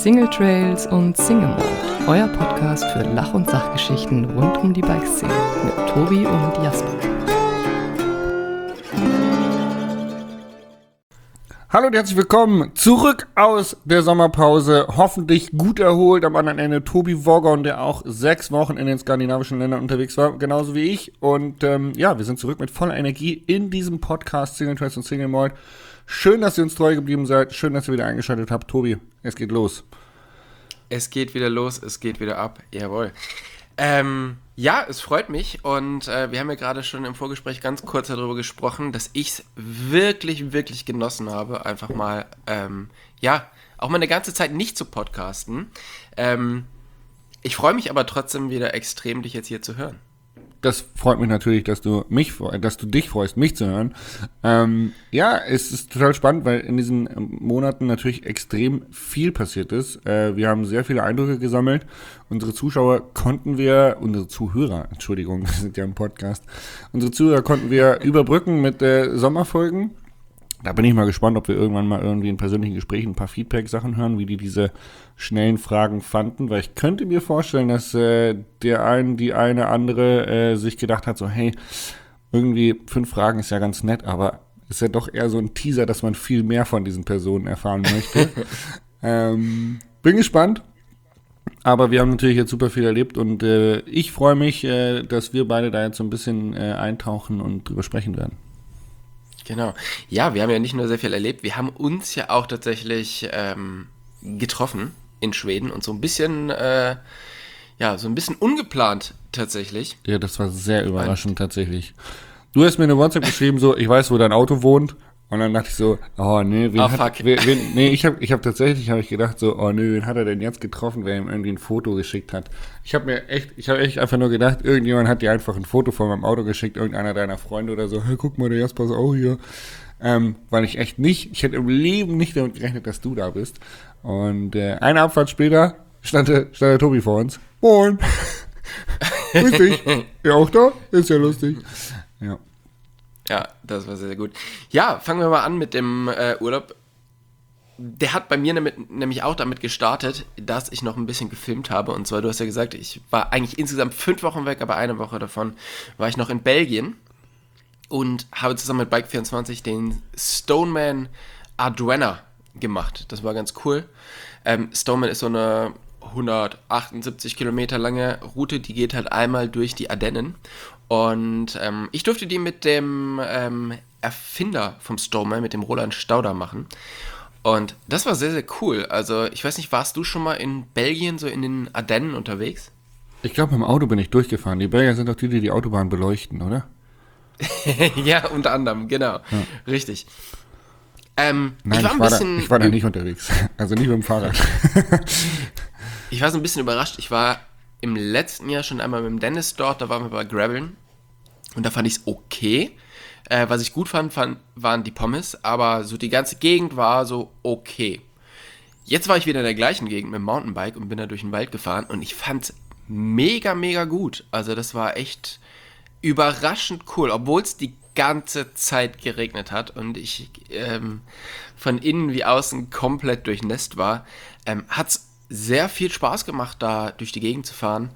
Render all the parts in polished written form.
Single Trails und Single Mode, euer Podcast für Lach- und Sachgeschichten rund um die Bikeszene mit Tobi und Jasper. Hallo und herzlich willkommen zurück aus der Sommerpause, hoffentlich gut erholt am anderen Ende Tobi Woggon, der auch 6 Wochen in den skandinavischen Ländern unterwegs war, genauso wie ich. Und wir sind zurück mit voller Energie in diesem Podcast Single Trails und Single Mode. Schön, dass ihr uns treu geblieben seid, schön, dass ihr wieder eingeschaltet habt. Tobi, es geht los. Es geht wieder los, es geht wieder ab, jawohl. Ja, es freut mich und wir haben ja gerade schon im Vorgespräch ganz kurz darüber gesprochen, dass ich es wirklich, wirklich genossen habe, einfach mal, auch mal eine ganze Zeit nicht zu podcasten. Ich freue mich aber trotzdem wieder extrem, dich jetzt hier zu hören. Das freut mich natürlich, dass du dich freust, mich zu hören. Es ist total spannend, weil in diesen Monaten natürlich extrem viel passiert ist. Wir haben sehr viele Eindrücke gesammelt. Unsere Zuhörer, wir sind ja im Podcast. Unsere Zuhörer konnten wir überbrücken mit Sommerfolgen. Da bin ich mal gespannt, ob wir irgendwann mal irgendwie in persönlichen Gesprächen ein paar Feedback-Sachen hören, wie die diese schnellen Fragen fanden, weil ich könnte mir vorstellen, dass die eine andere sich gedacht hat, so hey, irgendwie 5 Fragen ist ja ganz nett, aber ist ja doch eher so ein Teaser, dass man viel mehr von diesen Personen erfahren möchte. Bin gespannt, aber wir haben natürlich jetzt super viel erlebt und ich freue mich, dass wir beide da jetzt so ein bisschen eintauchen und drüber sprechen werden. Genau. Ja, wir haben ja nicht nur sehr viel erlebt, wir haben uns ja auch tatsächlich getroffen in Schweden und so ein bisschen ungeplant tatsächlich. Ja, das war sehr überraschend tatsächlich. Du hast mir eine WhatsApp geschrieben, so, ich weiß, wo dein Auto wohnt. Und dann dachte ich so, oh nee, ich habe tatsächlich gedacht so, oh nee, wen hat er denn jetzt getroffen, wer ihm irgendwie ein Foto geschickt hat. Ich habe echt einfach nur gedacht, irgendjemand hat dir einfach ein Foto von meinem Auto geschickt, irgendeiner deiner Freunde oder so, hey, guck mal, der Jasper ist auch hier. Weil ich hätte im Leben nicht damit gerechnet, dass du da bist. Und eine Abfahrt später stand der Tobi vor uns. Moin. Grüß dich. Ja, auch da? Ist ja lustig. Ja. Ja, das war sehr, sehr gut. Ja, fangen wir mal an mit dem Urlaub. Der hat bei mir nämlich auch damit gestartet, dass ich noch ein bisschen gefilmt habe. Und zwar, du hast ja gesagt, ich war eigentlich insgesamt 5 Wochen weg, aber eine Woche davon war ich noch in Belgien und habe zusammen mit Bike24 den Stoneman Ardennes gemacht. Das war ganz cool. Stoneman ist so eine 178 Kilometer lange Route, die geht halt einmal durch die Ardennen. Und ich durfte die mit dem Erfinder vom Stoneman, mit dem Roland Stauder machen. Und das war sehr, sehr cool. Also ich weiß nicht, warst du schon mal in Belgien, so in den Ardennen unterwegs? Ich glaube, im Auto bin ich durchgefahren. Die Belgier sind doch die Autobahn beleuchten, oder? Ja, unter anderem, genau. Ja. Richtig. Nein, ich war da nicht unterwegs. Also nicht mit dem Fahrrad. Ich war so ein bisschen überrascht. Ich war im letzten Jahr schon einmal mit dem Dennis dort, da waren wir bei Graveln und da fand ich es okay. Was ich gut fand, waren die Pommes, aber so die ganze Gegend war so okay. Jetzt war ich wieder in der gleichen Gegend mit dem Mountainbike und bin da durch den Wald gefahren und ich fand es mega, mega gut. Also das war echt überraschend cool, obwohl es die ganze Zeit geregnet hat und ich von innen wie außen komplett durchnässt war, hat es sehr viel Spaß gemacht, da durch die Gegend zu fahren.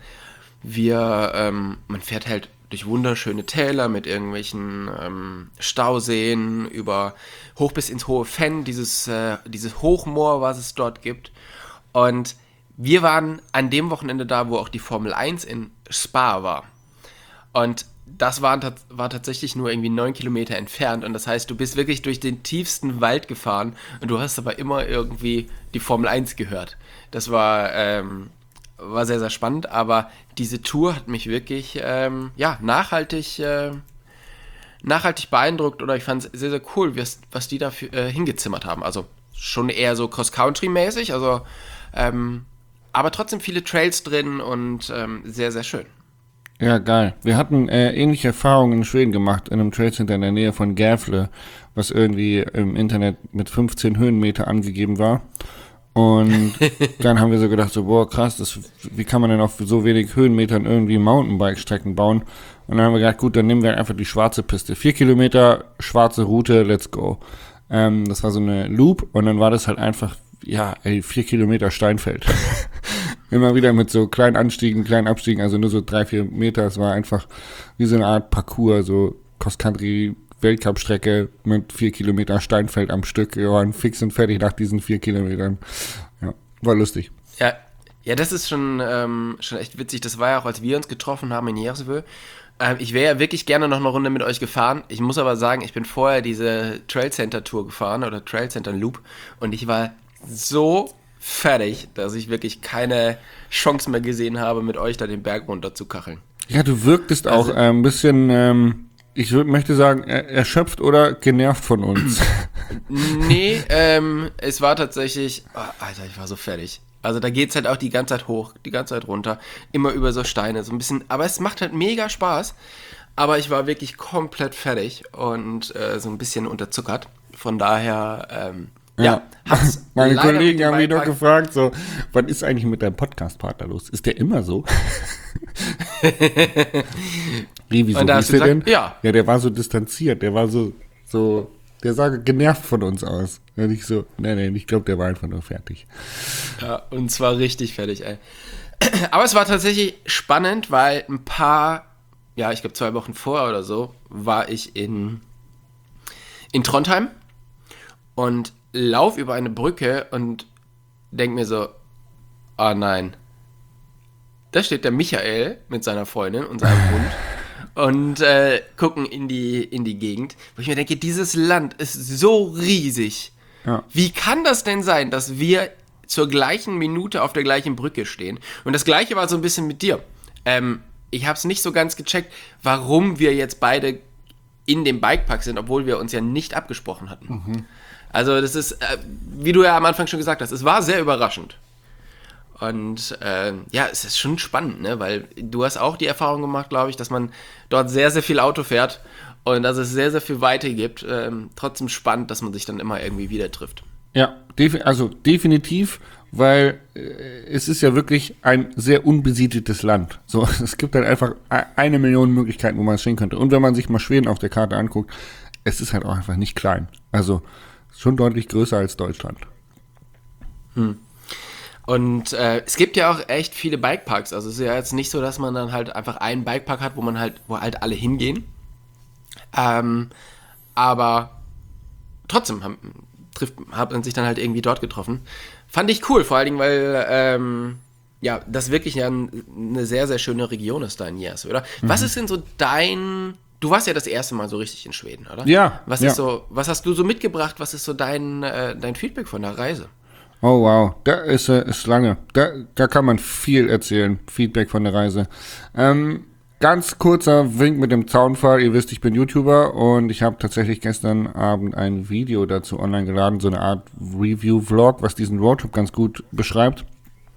Man fährt halt durch wunderschöne Täler mit irgendwelchen Stauseen hoch bis ins hohe Fenn, dieses Hochmoor, was es dort gibt. Und wir waren an dem Wochenende da, wo auch die Formel 1 in Spa war. Und das war tatsächlich nur irgendwie 9 Kilometer entfernt und das heißt, du bist wirklich durch den tiefsten Wald gefahren und du hast aber immer irgendwie die Formel 1 gehört. Das war sehr, sehr spannend, aber diese Tour hat mich wirklich nachhaltig beeindruckt oder ich fand es sehr, sehr cool, was die da hingezimmert haben. Also schon eher so Cross-Country-mäßig, also aber trotzdem viele Trails drin und sehr, sehr schön. Ja, geil. Wir hatten ähnliche Erfahrungen in Schweden gemacht, in einem Trailcenter in der Nähe von Gävle, was irgendwie im Internet mit 15 Höhenmeter angegeben war. Und dann haben wir so gedacht, so, boah, krass, wie kann man denn auf so wenig Höhenmetern irgendwie Mountainbike-Strecken bauen? Und dann haben wir gedacht, gut, dann nehmen wir einfach die schwarze Piste. 4 Kilometer, schwarze Route, let's go. Das war so eine Loop und dann war das halt einfach 4 Kilometer Steinfeld. Immer wieder mit so kleinen Anstiegen, kleinen Abstiegen, also nur so 3-4 Meter. Es war einfach wie so eine Art Parcours, so Cross-Country-Weltcup-Strecke mit 4 Kilometer Steinfeld am Stück. Wir waren fix und fertig nach diesen 4 Kilometern. Ja, war lustig. Ja, das ist schon echt witzig. Das war ja auch, als wir uns getroffen haben in Jersey. Ich wäre ja wirklich gerne noch eine Runde mit euch gefahren. Ich muss aber sagen, ich bin vorher diese Trail Center Tour gefahren oder Trail Center Loop und ich war so fertig, dass ich wirklich keine Chance mehr gesehen habe, mit euch da den Berg runter zu kacheln. Ja, du wirktest auch ein bisschen, möchte sagen, erschöpft oder genervt von uns. Nee, es war tatsächlich, Alter, ich war so fertig. Also da geht's halt auch die ganze Zeit hoch, die ganze Zeit runter, immer über so Steine, so ein bisschen, aber es macht halt mega Spaß. Aber ich war wirklich komplett fertig und so ein bisschen unterzuckert. Von daher, Meine Kollegen haben mich doch gefragt, so, was ist eigentlich mit deinem Podcast-Partner los? Ist der immer so? Wieso? Und da hast du gesagt, denn? ja. Ja, der war so distanziert, der war so, der sah genervt von uns aus. Und ich so, nee, ich glaube, der war einfach nur fertig. Ja, und zwar richtig fertig, ey. Aber es war tatsächlich spannend, weil ein paar, ich glaube 2 Wochen vorher oder so, war ich in Trondheim und lauf über eine Brücke und denk mir so, nein. Da steht der Michael mit seiner Freundin und seinem Hund und gucken in die Gegend, wo ich mir denke, dieses Land ist so riesig. Ja. Wie kann das denn sein, dass wir zur gleichen Minute auf der gleichen Brücke stehen? Und das Gleiche war so ein bisschen mit dir. Ich habe es nicht so ganz gecheckt, warum wir jetzt beide in dem Bikepark sind, obwohl wir uns ja nicht abgesprochen hatten. Mhm. Also das ist, wie du ja am Anfang schon gesagt hast, es war sehr überraschend. Und es ist schon spannend, ne? Weil du hast auch die Erfahrung gemacht, glaube ich, dass man dort sehr, sehr viel Auto fährt und dass es sehr, sehr viel Weite gibt. Trotzdem spannend, dass man sich dann immer irgendwie wieder trifft. Ja, definitiv, weil es ist ja wirklich ein sehr unbesiedeltes Land. So, es gibt halt einfach 1 Million Möglichkeiten, wo man es stehen könnte. Und wenn man sich mal Schweden auf der Karte anguckt, es ist halt auch einfach nicht klein. Also schon deutlich größer als Deutschland. Und es gibt ja auch echt viele Bikeparks. Also es ist ja jetzt nicht so, dass man dann halt einfach einen Bikepark hat, wo halt alle hingehen. Aber trotzdem hat man sich dann halt irgendwie dort getroffen. Fand ich cool, vor allen Dingen, weil das wirklich eine sehr, sehr schöne Region ist da in Jersey, oder? Mhm. Was ist denn so du warst ja das erste Mal so richtig in Schweden, oder? Ja. Was hast du so mitgebracht? Was ist so dein Feedback von der Reise? Oh wow, da ist lange. Da kann man viel erzählen. Feedback von der Reise. Ganz kurzer Wink mit dem Zaunpfahl. Ihr wisst, ich bin YouTuber und ich habe tatsächlich gestern Abend ein Video dazu online geladen, so eine Art Review-Vlog, was diesen Roadtrip ganz gut beschreibt.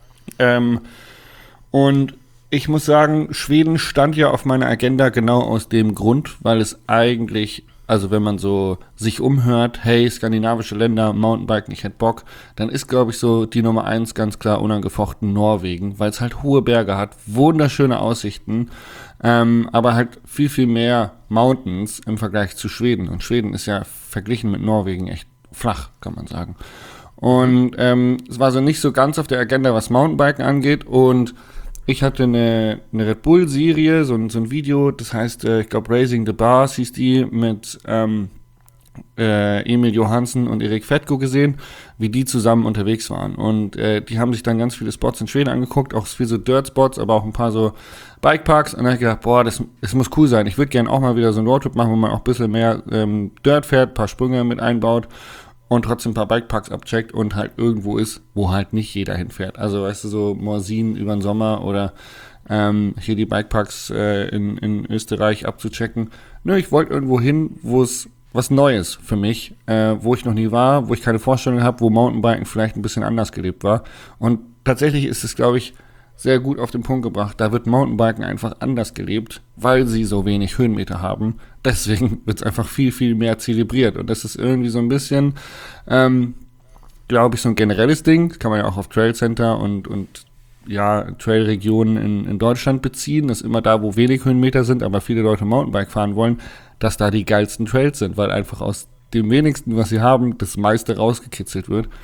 Und ich muss sagen, Schweden stand ja auf meiner Agenda genau aus dem Grund, weil es eigentlich, also wenn man so sich umhört, hey, skandinavische Länder, Mountainbiken, ich hätte Bock, dann ist, glaube ich, so die Nummer 1 ganz klar unangefochten Norwegen, weil es halt hohe Berge hat, wunderschöne Aussichten, aber halt viel, viel mehr Mountains im Vergleich zu Schweden. Und Schweden ist ja verglichen mit Norwegen echt flach, kann man sagen. Und es war so nicht so ganz auf der Agenda, was Mountainbiken angeht. Und ich hatte eine Red Bull-Serie, so ein Video, das heißt, ich glaube, Raising the Bars hieß die, mit Emil Johansen und Erik Fetko gesehen, wie die zusammen unterwegs waren. Und die haben sich dann ganz viele Spots in Schweden angeguckt, auch viel so Dirt-Spots, aber auch ein paar so Bikeparks. Und dann habe ich gedacht, boah, das muss cool sein. Ich würde gerne auch mal wieder so einen Roadtrip machen, wo man auch ein bisschen mehr Dirt fährt, ein paar Sprünge mit einbaut und trotzdem ein paar Bikeparks abcheckt und halt irgendwo ist, wo halt nicht jeder hinfährt. Also, weißt du, so Morzin über den Sommer oder hier die Bikeparks in Österreich abzuchecken. Nö, ich wollte irgendwo hin, wo es was Neues für mich, wo ich noch nie war, wo ich keine Vorstellung habe, wo Mountainbiken vielleicht ein bisschen anders gelebt war. Und tatsächlich ist es, glaube ich, sehr gut auf den Punkt gebracht. Da wird Mountainbiken einfach anders gelebt, weil sie so wenig Höhenmeter haben. Deswegen wird es einfach viel, viel mehr zelebriert. Und das ist irgendwie so ein bisschen, glaube ich, so ein generelles Ding. Das kann man ja auch auf Trail Center und Trailregionen in Deutschland beziehen. Das ist immer da, wo wenig Höhenmeter sind, aber viele Leute Mountainbike fahren wollen, dass da die geilsten Trails sind, weil einfach aus dem wenigsten, was sie haben, das meiste rausgekitzelt wird.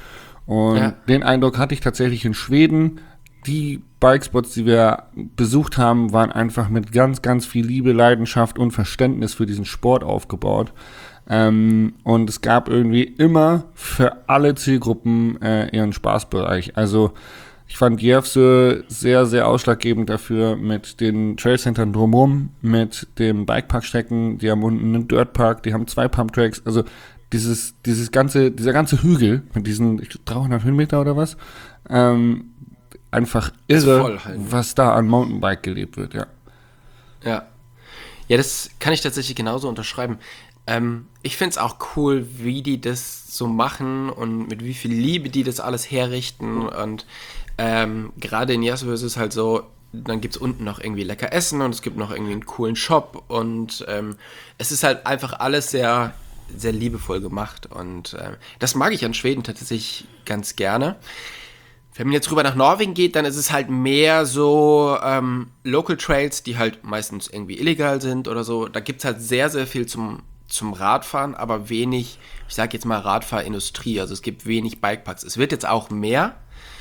Und den Eindruck hatte ich tatsächlich in Schweden. Die Bikespots, die wir besucht haben, waren einfach mit ganz, ganz viel Liebe, Leidenschaft und Verständnis für diesen Sport aufgebaut. Und es gab irgendwie immer für alle Zielgruppen ihren Spaßbereich. Also ich fand Järvsö sehr, sehr ausschlaggebend dafür mit den Trailcentern drumherum, mit dem Bikeparkstrecken, die haben unten einen Dirtpark, die haben 2 Pumptracks, also dieser ganze Hügel mit diesen 300 Höhenmeter oder was, einfach irre, was da an Mountainbike gelebt wird, ja. Ja. Ja, das kann ich tatsächlich genauso unterschreiben. Ich finde es auch cool, wie die das so machen und mit wie viel Liebe die das alles herrichten und gerade in Järvsö ist es halt so, dann gibt es unten noch irgendwie lecker Essen und es gibt noch irgendwie einen coolen Shop und es ist halt einfach alles sehr, sehr liebevoll gemacht und das mag ich an Schweden tatsächlich ganz gerne. Wenn man jetzt rüber nach Norwegen geht, dann ist es halt mehr so Local Trails, die halt meistens irgendwie illegal sind oder so. Da gibt es halt sehr, sehr viel zum Radfahren, aber wenig, ich sag jetzt mal Radfahrindustrie. Also es gibt wenig Bikeparks. Es wird jetzt auch mehr,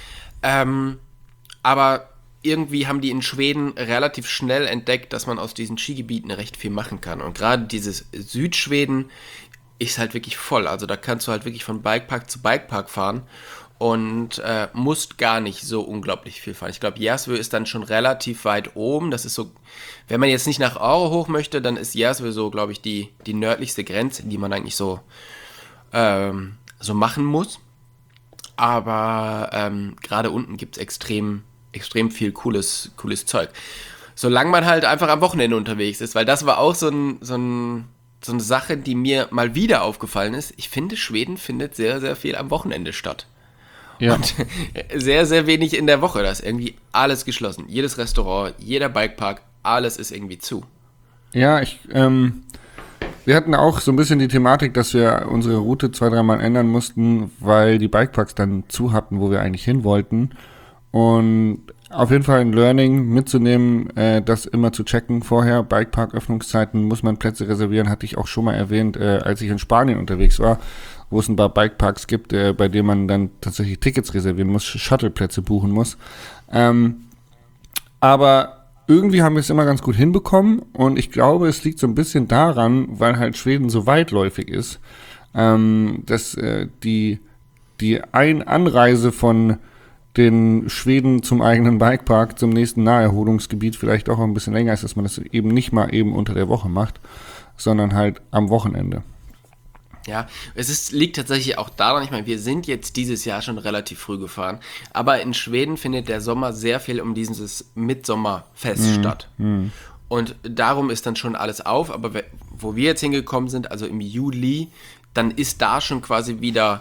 aber irgendwie haben die in Schweden relativ schnell entdeckt, dass man aus diesen Skigebieten recht viel machen kann. Und gerade dieses Südschweden ist halt wirklich voll. Also da kannst du halt wirklich von Bikepark zu Bikepark fahren und musst gar nicht so unglaublich viel fahren. Ich glaube, Järvsö ist dann schon relativ weit oben. Das ist so, wenn man jetzt nicht nach Aure hoch möchte, dann ist Järvsö so, glaube ich, die nördlichste Grenze, die man eigentlich so machen muss. Aber gerade unten gibt es extrem viel cooles Zeug. Solange man halt einfach am Wochenende unterwegs ist, weil das war auch so eine Sache, die mir mal wieder aufgefallen ist. Ich finde, Schweden findet sehr, sehr viel am Wochenende statt. Ja. Und sehr, sehr wenig in der Woche. Da ist irgendwie alles geschlossen. Jedes Restaurant, jeder Bikepark, alles ist irgendwie zu. Ja, wir hatten auch so ein bisschen die Thematik, dass wir unsere Route 2-3 Mal ändern mussten, weil die Bikeparks dann zu hatten, wo wir eigentlich hin wollten. Und auf jeden Fall ein Learning mitzunehmen, das immer zu checken vorher. Bikepark-Öffnungszeiten muss man Plätze reservieren, hatte ich auch schon mal erwähnt, als ich in Spanien unterwegs war, wo es ein paar Bikeparks gibt, bei denen man dann tatsächlich Tickets reservieren muss, Shuttleplätze buchen muss. Aber irgendwie haben wir es immer ganz gut hinbekommen und ich glaube, es liegt so ein bisschen daran, weil halt Schweden so weitläufig ist, dass die Anreise von den Schweden zum eigenen Bikepark, zum nächsten Naherholungsgebiet vielleicht auch ein bisschen länger ist, dass man das eben nicht mal eben unter der Woche macht, sondern halt am Wochenende. Ja, liegt tatsächlich auch daran, ich meine, wir sind jetzt dieses Jahr schon relativ früh gefahren, aber in Schweden findet der Sommer sehr viel um dieses Mitsommerfest statt. Und darum ist dann schon alles auf, aber wo wir jetzt hingekommen sind, also im Juli, dann ist da schon quasi wieder,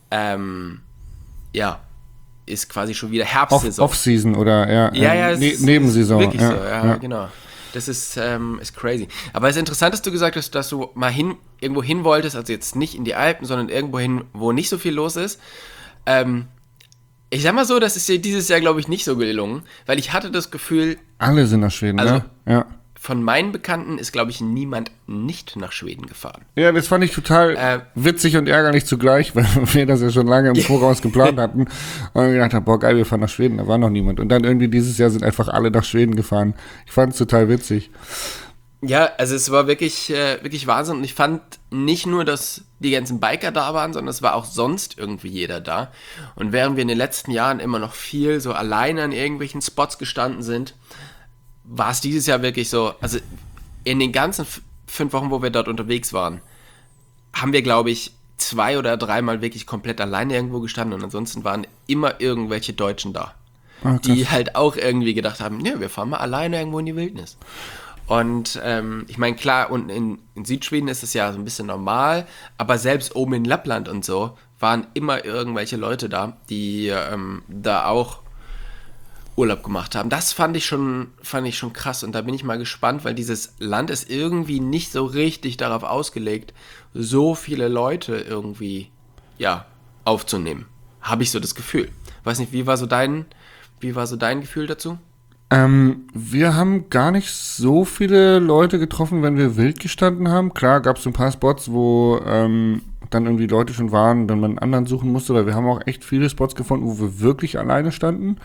ist quasi schon wieder Herbstsaison. Off-Season oder Nebensaison. Ist wirklich so, ja, genau. Das ist crazy. Aber es ist interessant, dass du gesagt hast, dass du mal irgendwo hin wolltest, also jetzt nicht in die Alpen, sondern irgendwo hin, wo nicht so viel los ist. Ich sag mal so, das ist dir dieses Jahr, glaube ich, nicht so gelungen, weil ich hatte das Gefühl... Alle sind nach Schweden, also, ne? Ja. Von meinen Bekannten ist, glaube ich, niemand nicht nach Schweden gefahren. Ja, das fand ich total witzig und ärgerlich zugleich, weil wir das ja schon lange im Voraus geplant hatten. Und wir gedacht haben, boah, geil, wir fahren nach Schweden, da war noch niemand. Und dann irgendwie dieses Jahr sind einfach alle nach Schweden gefahren. Ich fand es total witzig. Ja, also es war wirklich Wahnsinn. Und ich fand nicht nur, dass die ganzen Biker da waren, sondern es war auch sonst irgendwie jeder da. Und während wir in den letzten Jahren immer noch viel so alleine an irgendwelchen Spots gestanden sind, war es dieses Jahr wirklich so, also in den ganzen 5 Wochen, wo wir dort unterwegs waren, haben wir, glaube ich, 2 oder 3 Mal wirklich komplett alleine irgendwo gestanden und ansonsten waren immer irgendwelche Deutschen da, die halt auch irgendwie gedacht haben, nö, wir fahren mal alleine irgendwo in die Wildnis. Und ich meine, klar, und in Südschweden ist es ja so ein bisschen normal, aber selbst oben in Lappland und so waren immer irgendwelche Leute da, die da auch Urlaub gemacht haben. Das fand ich schon krass und da bin ich mal gespannt, weil dieses Land ist irgendwie nicht so richtig darauf ausgelegt, so viele Leute irgendwie, aufzunehmen. Habe ich so das Gefühl. Weiß nicht, wie war so dein Gefühl dazu? Wir haben gar nicht so viele Leute getroffen, wenn wir wild gestanden haben. Klar gab es ein paar Spots, wo dann irgendwie Leute schon waren, dann man einen anderen suchen musste, weil wir haben auch echt viele Spots gefunden, wo wir wirklich alleine standen.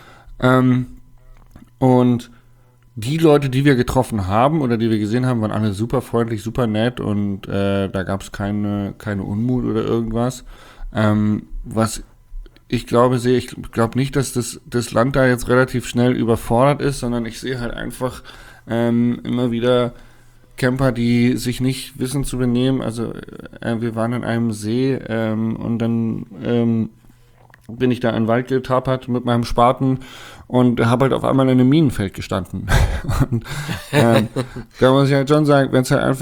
Und die Leute, die wir getroffen haben oder die wir gesehen haben, waren alle super freundlich, super nett und da gab es keine Unmut oder irgendwas. Was ich glaube nicht, dass das Land da jetzt relativ schnell überfordert ist, sondern ich sehe halt einfach immer wieder Camper, die sich nicht wissen zu benehmen. Also wir waren an einem See und dann bin ich da in den Wald getapert mit meinem Spaten und habe halt auf einmal in einem Minenfeld gestanden. Und da muss ich halt schon sagen,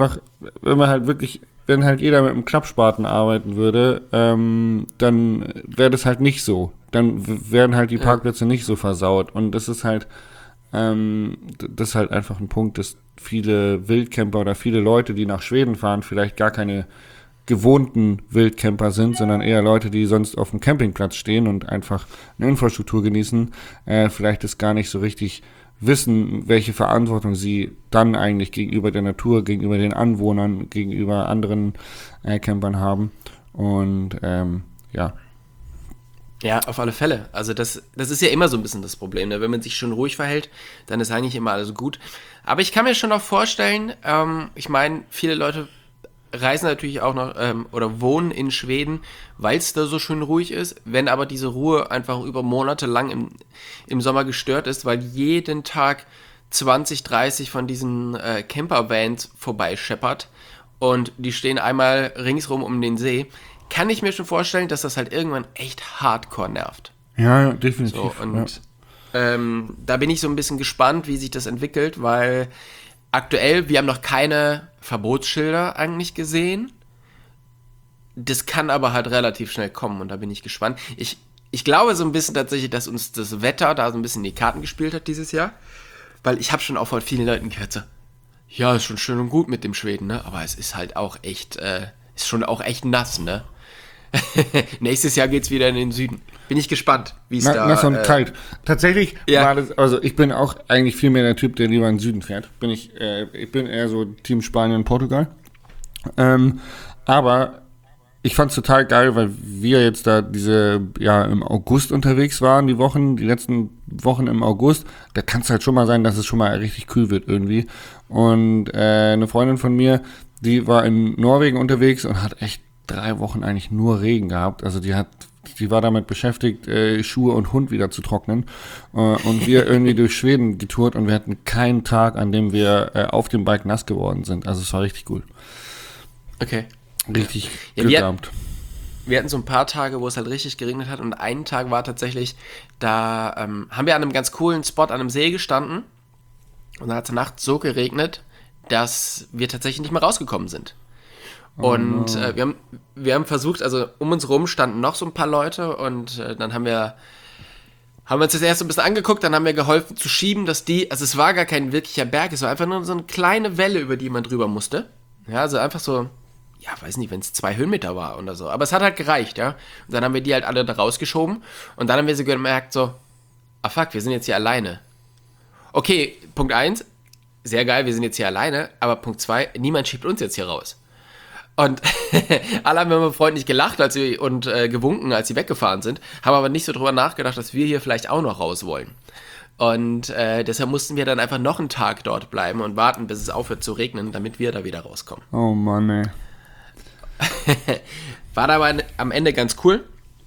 wenn halt jeder mit einem Klappspaten arbeiten würde, dann wäre das halt nicht so. Dann wären halt die Parkplätze nicht so versaut. Und das ist halt einfach ein Punkt, dass viele Wildcamper oder viele Leute, die nach Schweden fahren, vielleicht gar keine gewohnten Wildcamper sind, sondern eher Leute, die sonst auf dem Campingplatz stehen und einfach eine Infrastruktur genießen, vielleicht das gar nicht so richtig wissen, welche Verantwortung sie dann eigentlich gegenüber der Natur, gegenüber den Anwohnern, gegenüber anderen Campern haben. Und ja. Ja, auf alle Fälle. Also das ist ja immer so ein bisschen das Problem. Ne? Wenn man sich schon ruhig verhält, dann ist eigentlich immer alles gut. Aber ich kann mir schon auch vorstellen, ich meine, viele Leute reisen natürlich auch noch oder wohnen in Schweden, weil es da so schön ruhig ist. Wenn aber diese Ruhe einfach über Monate lang im Sommer gestört ist, weil jeden Tag 20, 30 von diesen Camper-Vans vorbeischeppert und die stehen einmal ringsrum um den See, kann ich mir schon vorstellen, dass das halt irgendwann echt hardcore nervt. Ja, definitiv. So, und da bin ich so ein bisschen gespannt, wie sich das entwickelt, weil aktuell, wir haben noch keine Verbotsschilder eigentlich gesehen. Das kann aber halt relativ schnell kommen und da bin ich gespannt. Ich glaube so ein bisschen tatsächlich, dass uns das Wetter da so ein bisschen in die Karten gespielt hat dieses Jahr, weil ich habe schon auch von vielen Leuten gehört, so, ja, ist schon schön und gut mit dem Schweden, ne? Aber es ist halt auch echt, ist schon auch echt nass, ne? Nächstes Jahr geht's wieder in den Süden. Bin ich gespannt, wie es da... Nass und kalt. Tatsächlich war das, also ich bin auch eigentlich viel mehr der Typ, der lieber in den Süden fährt. Ich bin eher so Team Spanien, Portugal. Aber ich fand's total geil, weil wir jetzt da im August unterwegs waren, die letzten Wochen im August. Da kann es halt schon mal sein, dass es schon mal richtig kühl wird irgendwie. Und eine Freundin von mir, die war in Norwegen unterwegs und hat echt 3 Wochen eigentlich nur Regen gehabt. Also die war damit beschäftigt, Schuhe und Hund wieder zu trocknen. Und wir irgendwie durch Schweden getourt und wir hatten keinen Tag, an dem wir auf dem Bike nass geworden sind. Also es war richtig cool. Okay. Richtig Glück gehabt. Wir hatten so ein paar Tage, wo es halt richtig geregnet hat und einen Tag war tatsächlich, da haben wir an einem ganz coolen Spot an einem See gestanden und da hat es nachts so geregnet, dass wir tatsächlich nicht mehr rausgekommen sind. Und wir haben versucht, also um uns rum standen noch so ein paar Leute und dann haben wir uns das erst so ein bisschen angeguckt, dann haben wir geholfen zu schieben, dass also es war gar kein wirklicher Berg, es war einfach nur so eine kleine Welle, über die man drüber musste. Ja, also einfach so, ja, weiß nicht, wenn es 2 Höhenmeter war oder so, aber es hat halt gereicht, ja. Und dann haben wir die halt alle da rausgeschoben und dann haben wir so gemerkt, so, ah fuck, wir sind jetzt hier alleine. Okay, Punkt 1, sehr geil, wir sind jetzt hier alleine, aber Punkt 2, niemand schiebt uns jetzt hier raus. Und alle haben immer freundlich gelacht und gewunken, als sie weggefahren sind, haben aber nicht so drüber nachgedacht, dass wir hier vielleicht auch noch raus wollen. Und deshalb mussten wir dann einfach noch einen Tag dort bleiben und warten, bis es aufhört zu regnen, damit wir da wieder rauskommen. Oh Mann, ey. War aber am Ende ganz cool,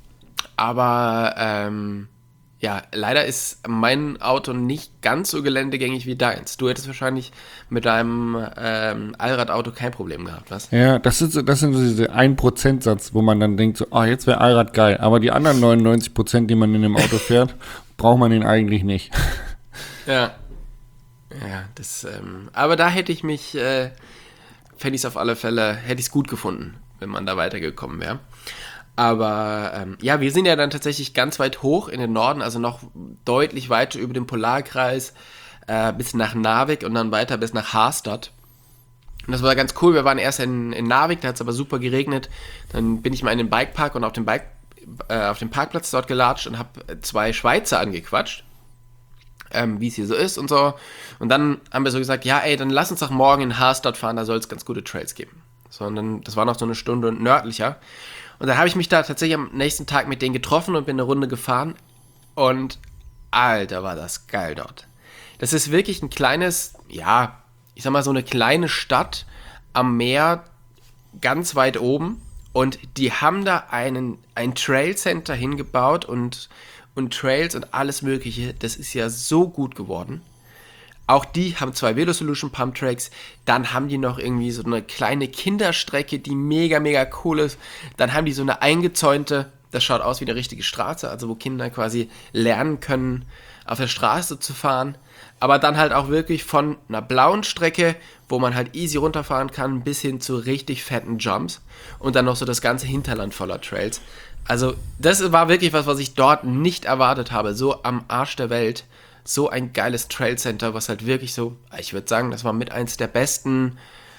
aber ja, leider ist mein Auto nicht ganz so geländegängig wie deins. Du hättest wahrscheinlich mit deinem Allradauto kein Problem gehabt, was? Ja, das sind so diese 1%-Satz, wo man dann denkt, so, jetzt wäre Allrad geil. Aber die anderen 99%, die man in dem Auto fährt, braucht man den eigentlich nicht. Ja. Ja, das, aber da hätte ich mich, fände ich es auf alle Fälle, hätte ich es gut gefunden, wenn man da weitergekommen wäre. Aber ja, wir sind ja dann tatsächlich ganz weit hoch in den Norden, also noch deutlich weiter über den Polarkreis bis nach Narvik und dann weiter bis nach Harstad. Und das war ganz cool, wir waren erst in Narvik, da hat es aber super geregnet. Dann bin ich mal in den Bikepark und auf dem Parkplatz dort gelatscht und habe 2 Schweizer angequatscht, wie es hier so ist und so. Und dann haben wir so gesagt, ja ey, dann lass uns doch morgen in Harstad fahren, da soll es ganz gute Trails geben. sondern das war noch so eine Stunde nördlicher. Und dann habe ich mich da tatsächlich am nächsten Tag mit denen getroffen und bin eine Runde gefahren. Und Alter, war das geil dort. Das ist wirklich ein kleines, ja, ich sag mal so eine kleine Stadt am Meer, ganz weit oben. Und die haben da ein Trail Center hingebaut und Trails und alles Mögliche. Das ist ja so gut geworden. Auch die haben 2 Velosolution Pump Tracks. Dann haben die noch irgendwie so eine kleine Kinderstrecke, die mega, mega cool ist. Dann haben die so eine eingezäunte, das schaut aus wie eine richtige Straße, also wo Kinder quasi lernen können, auf der Straße zu fahren. Aber dann halt auch wirklich von einer blauen Strecke, wo man halt easy runterfahren kann, bis hin zu richtig fetten Jumps. Und dann noch so das ganze Hinterland voller Trails. Also das war wirklich was ich dort nicht erwartet habe. So am Arsch der Welt. So ein geiles Trail Center, was halt wirklich so, ich würde sagen, das war mit eins der besten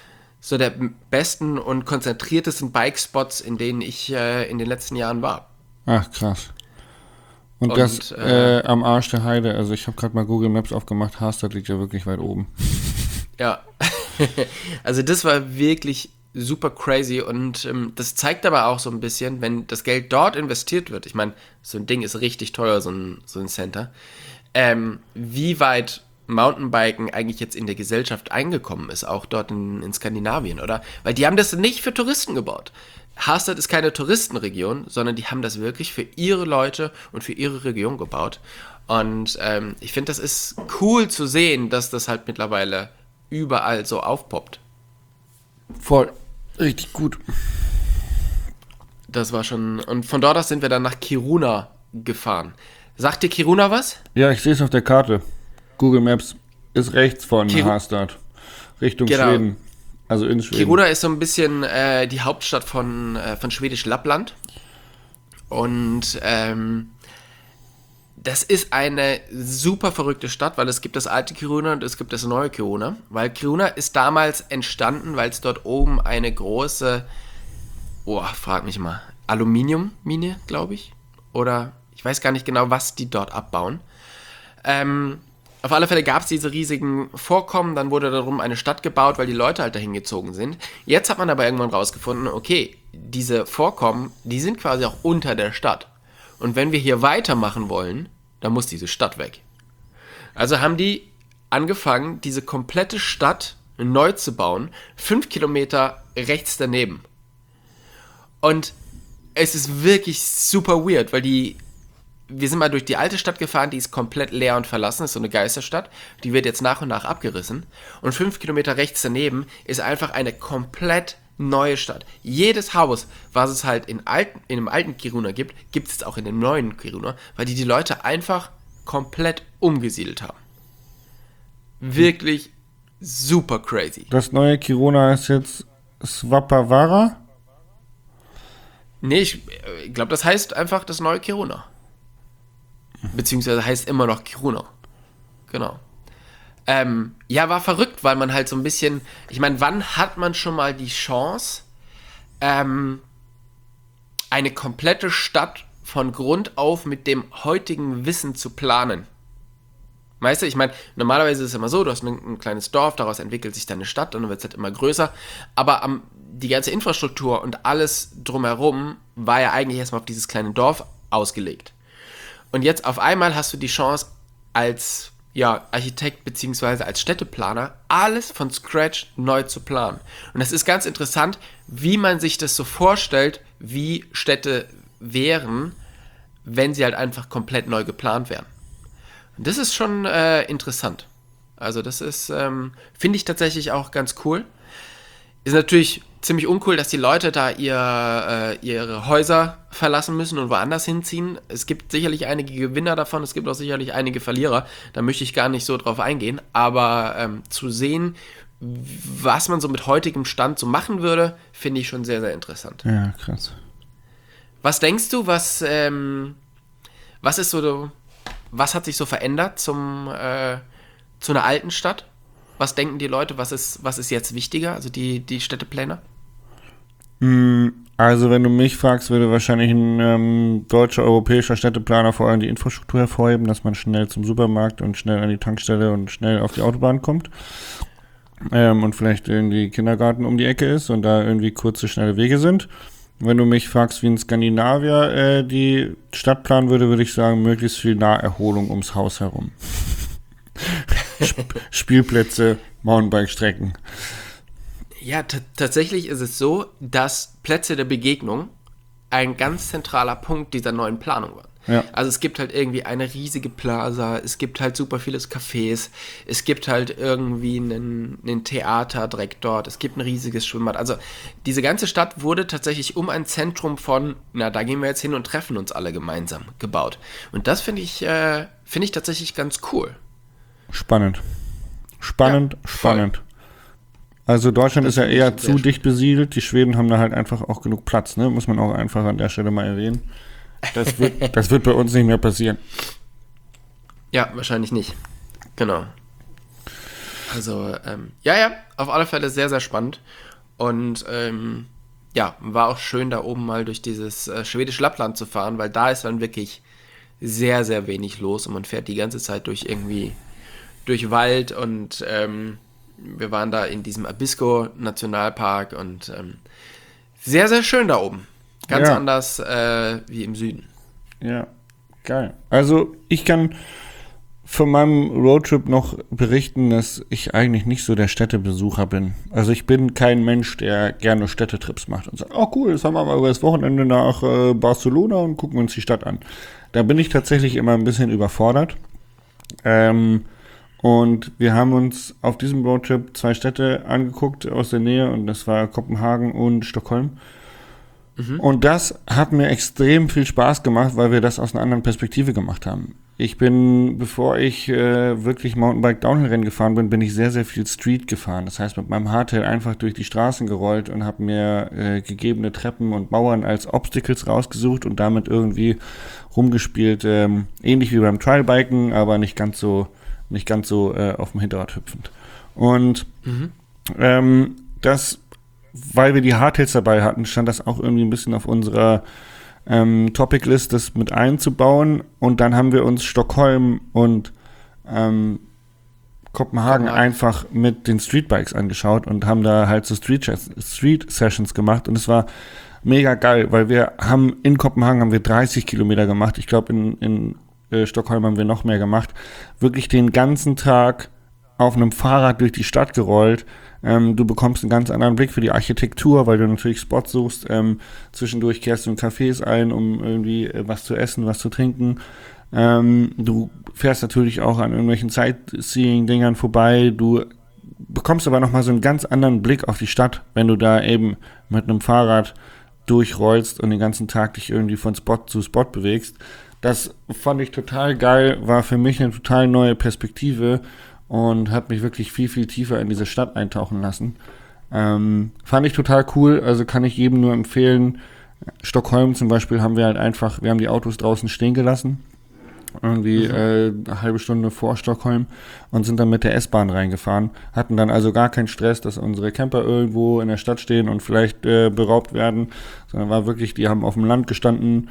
und konzentriertesten Bike-Spots, in denen ich in den letzten Jahren war. Ach, krass. Und das am Arsch der Heide, also ich habe gerade mal Google Maps aufgemacht, Harstad liegt ja wirklich weit oben. Ja, also das war wirklich super crazy und das zeigt aber auch so ein bisschen, wenn das Geld dort investiert wird, ich meine, so ein Ding ist richtig teuer, so ein Center, wie weit Mountainbiken eigentlich jetzt in der Gesellschaft eingekommen ist, auch dort in Skandinavien, oder? Weil die haben das nicht für Touristen gebaut. Harstad ist keine Touristenregion, sondern die haben das wirklich für ihre Leute und für ihre Region gebaut. Und ich finde, das ist cool zu sehen, dass das halt mittlerweile überall so aufpoppt. Voll. Richtig gut. Das war schon... Und von dort aus sind wir dann nach Kiruna gefahren. Sagt dir Kiruna was? Ja, ich sehe es auf der Karte. Google Maps ist rechts von Harstad. Richtung Schweden. Also in Schweden. Kiruna ist so ein bisschen die Hauptstadt von Schwedisch Lappland. Und das ist eine super verrückte Stadt, weil es gibt das alte Kiruna und es gibt das neue Kiruna. Weil Kiruna ist damals entstanden, weil es dort oben eine große, frag mich mal, Aluminiummine, glaube ich. Oder ich weiß gar nicht genau, was die dort abbauen. Auf alle Fälle gab es diese riesigen Vorkommen, dann wurde darum eine Stadt gebaut, weil die Leute halt dahin gezogen sind. Jetzt hat man aber irgendwann rausgefunden, okay, diese Vorkommen, die sind quasi auch unter der Stadt. Und wenn wir hier weitermachen wollen, dann muss diese Stadt weg. Also haben die angefangen, diese komplette Stadt neu zu bauen, 5 Kilometer rechts daneben. Und es ist wirklich super weird, weil wir sind mal durch die alte Stadt gefahren, die ist komplett leer und verlassen, ist so eine Geisterstadt, die wird jetzt nach und nach abgerissen und 5 Kilometer rechts daneben ist einfach eine komplett neue Stadt. Jedes Haus, was es halt in dem alten Kiruna gibt es jetzt auch in dem neuen Kiruna, weil die Leute einfach komplett umgesiedelt haben. Wirklich super crazy. Das neue Kiruna ist jetzt Svappavaara? Nee, ich glaube, das heißt einfach das neue Kiruna. Beziehungsweise heißt immer noch Kiruna. Genau. Ja, war verrückt, weil man halt so ein bisschen, ich meine, wann hat man schon mal die Chance, eine komplette Stadt von Grund auf mit dem heutigen Wissen zu planen? Weißt du, ich meine, normalerweise ist es immer so, du hast ein kleines Dorf, daraus entwickelt sich dann eine Stadt und dann wird es halt immer größer, aber die ganze Infrastruktur und alles drumherum war ja eigentlich erstmal auf dieses kleine Dorf ausgelegt. Und jetzt auf einmal hast du die Chance als Architekt bzw. als Städteplaner alles von Scratch neu zu planen. Und das ist ganz interessant, wie man sich das so vorstellt, wie Städte wären, wenn sie halt einfach komplett neu geplant wären. Und das ist schon interessant. Also das ist, finde ich tatsächlich auch ganz cool. Ist natürlich ziemlich uncool, dass die Leute da ihre Häuser verlassen müssen und woanders hinziehen. Es gibt sicherlich einige Gewinner davon, es gibt auch sicherlich einige Verlierer. Da möchte ich gar nicht so drauf eingehen. Aber zu sehen, was man so mit heutigem Stand so machen würde, finde ich schon sehr, sehr interessant. Ja, krass. Was denkst du, was ist so, was hat sich so verändert zu einer alten Stadt? Was denken die Leute, was ist jetzt wichtiger, also die Städteplaner? Also wenn du mich fragst, würde wahrscheinlich ein deutscher, europäischer Städteplaner vor allem die Infrastruktur hervorheben, dass man schnell zum Supermarkt und schnell an die Tankstelle und schnell auf die Autobahn kommt. und vielleicht irgendwie Kindergarten um die Ecke ist und da irgendwie kurze, schnelle Wege sind. Wenn du mich fragst, wie ein Skandinavier die Stadt planen würde, würde ich sagen, möglichst viel Naherholung ums Haus herum. Spielplätze, Mountainbike-Strecken. Ja, tatsächlich ist es so, dass Plätze der Begegnung ein ganz zentraler Punkt dieser neuen Planung waren. Ja. Also es gibt halt irgendwie eine riesige Plaza, es gibt halt super viele Cafés, es gibt halt irgendwie einen Theater direkt dort, es gibt ein riesiges Schwimmbad. Also diese ganze Stadt wurde tatsächlich um ein Zentrum von, na, da gehen wir jetzt hin und treffen uns alle gemeinsam gebaut. Und das finde ich tatsächlich ganz cool. Spannend. Voll. Also Deutschland Das ist ja finde ich eher sehr zu dicht besiedelt. Die Schweden haben da halt einfach auch genug Platz, ne? Muss man auch einfach an der Stelle mal erwähnen. Das wird bei uns nicht mehr passieren. Ja, wahrscheinlich nicht. Genau. Also, ja, auf alle Fälle sehr, sehr spannend. Und ja, war auch schön, da oben mal durch dieses schwedische Lappland zu fahren, weil da ist dann wirklich sehr, sehr wenig los und man fährt die ganze Zeit durch Wald und wir waren da in diesem Abisko-Nationalpark und sehr, sehr schön da oben. Ganz Ja. anders wie im Süden. Ja, geil. Also ich kann von meinem Roadtrip noch berichten, dass ich eigentlich nicht so der Städtebesucher bin. Also ich bin kein Mensch, der gerne Städtetrips macht und sagt, oh cool, jetzt haben wir mal über das Wochenende nach Barcelona und gucken uns die Stadt an. Da bin ich tatsächlich immer ein bisschen überfordert. Und wir haben uns auf diesem Roadtrip 2 Städte angeguckt aus der Nähe und das war Kopenhagen und Stockholm. Und das hat mir extrem viel Spaß gemacht, weil wir das aus einer anderen Perspektive gemacht haben. Ich bin, bevor ich wirklich Mountainbike-Downhill-Rennen gefahren bin, bin ich sehr, sehr viel Street gefahren. Das heißt, mit meinem Hardtail einfach durch die Straßen gerollt und habe mir gegebene Treppen und Mauern als Obstacles rausgesucht und damit irgendwie rumgespielt. Ähnlich wie beim Trialbiken, aber nicht ganz so auf dem Hinterrad hüpfend. Und das, weil wir die Hardtails dabei hatten, stand das auch irgendwie ein bisschen auf unserer Topic-List, das mit einzubauen. Und dann haben wir uns Stockholm und Kopenhagen einfach mit den Streetbikes angeschaut und haben da halt so Street-Sessions gemacht. Und es war mega geil, weil in Kopenhagen haben wir 30 Kilometer gemacht. Ich glaube, in Stockholm haben wir noch mehr gemacht. Wirklich den ganzen Tag auf einem Fahrrad durch die Stadt gerollt. Du bekommst einen ganz anderen Blick für die Architektur, weil du natürlich Spots suchst. Zwischendurch kehrst du in Cafés ein, um irgendwie was zu essen, was zu trinken. Du fährst natürlich auch an irgendwelchen Sightseeing-Dingern vorbei. Du bekommst aber nochmal so einen ganz anderen Blick auf die Stadt, wenn du da eben mit einem Fahrrad durchrollst und den ganzen Tag dich irgendwie von Spot zu Spot bewegst. Das fand ich total geil, war für mich eine total neue Perspektive und hat mich wirklich viel, viel tiefer in diese Stadt eintauchen lassen. Fand ich total cool, also kann ich jedem nur empfehlen. Stockholm zum Beispiel haben wir haben die Autos draußen stehen gelassen, irgendwie eine halbe Stunde vor Stockholm und sind dann mit der S-Bahn reingefahren. Hatten dann also gar keinen Stress, dass unsere Camper irgendwo in der Stadt stehen und vielleicht beraubt werden, sondern war wirklich, die haben auf dem Land gestanden,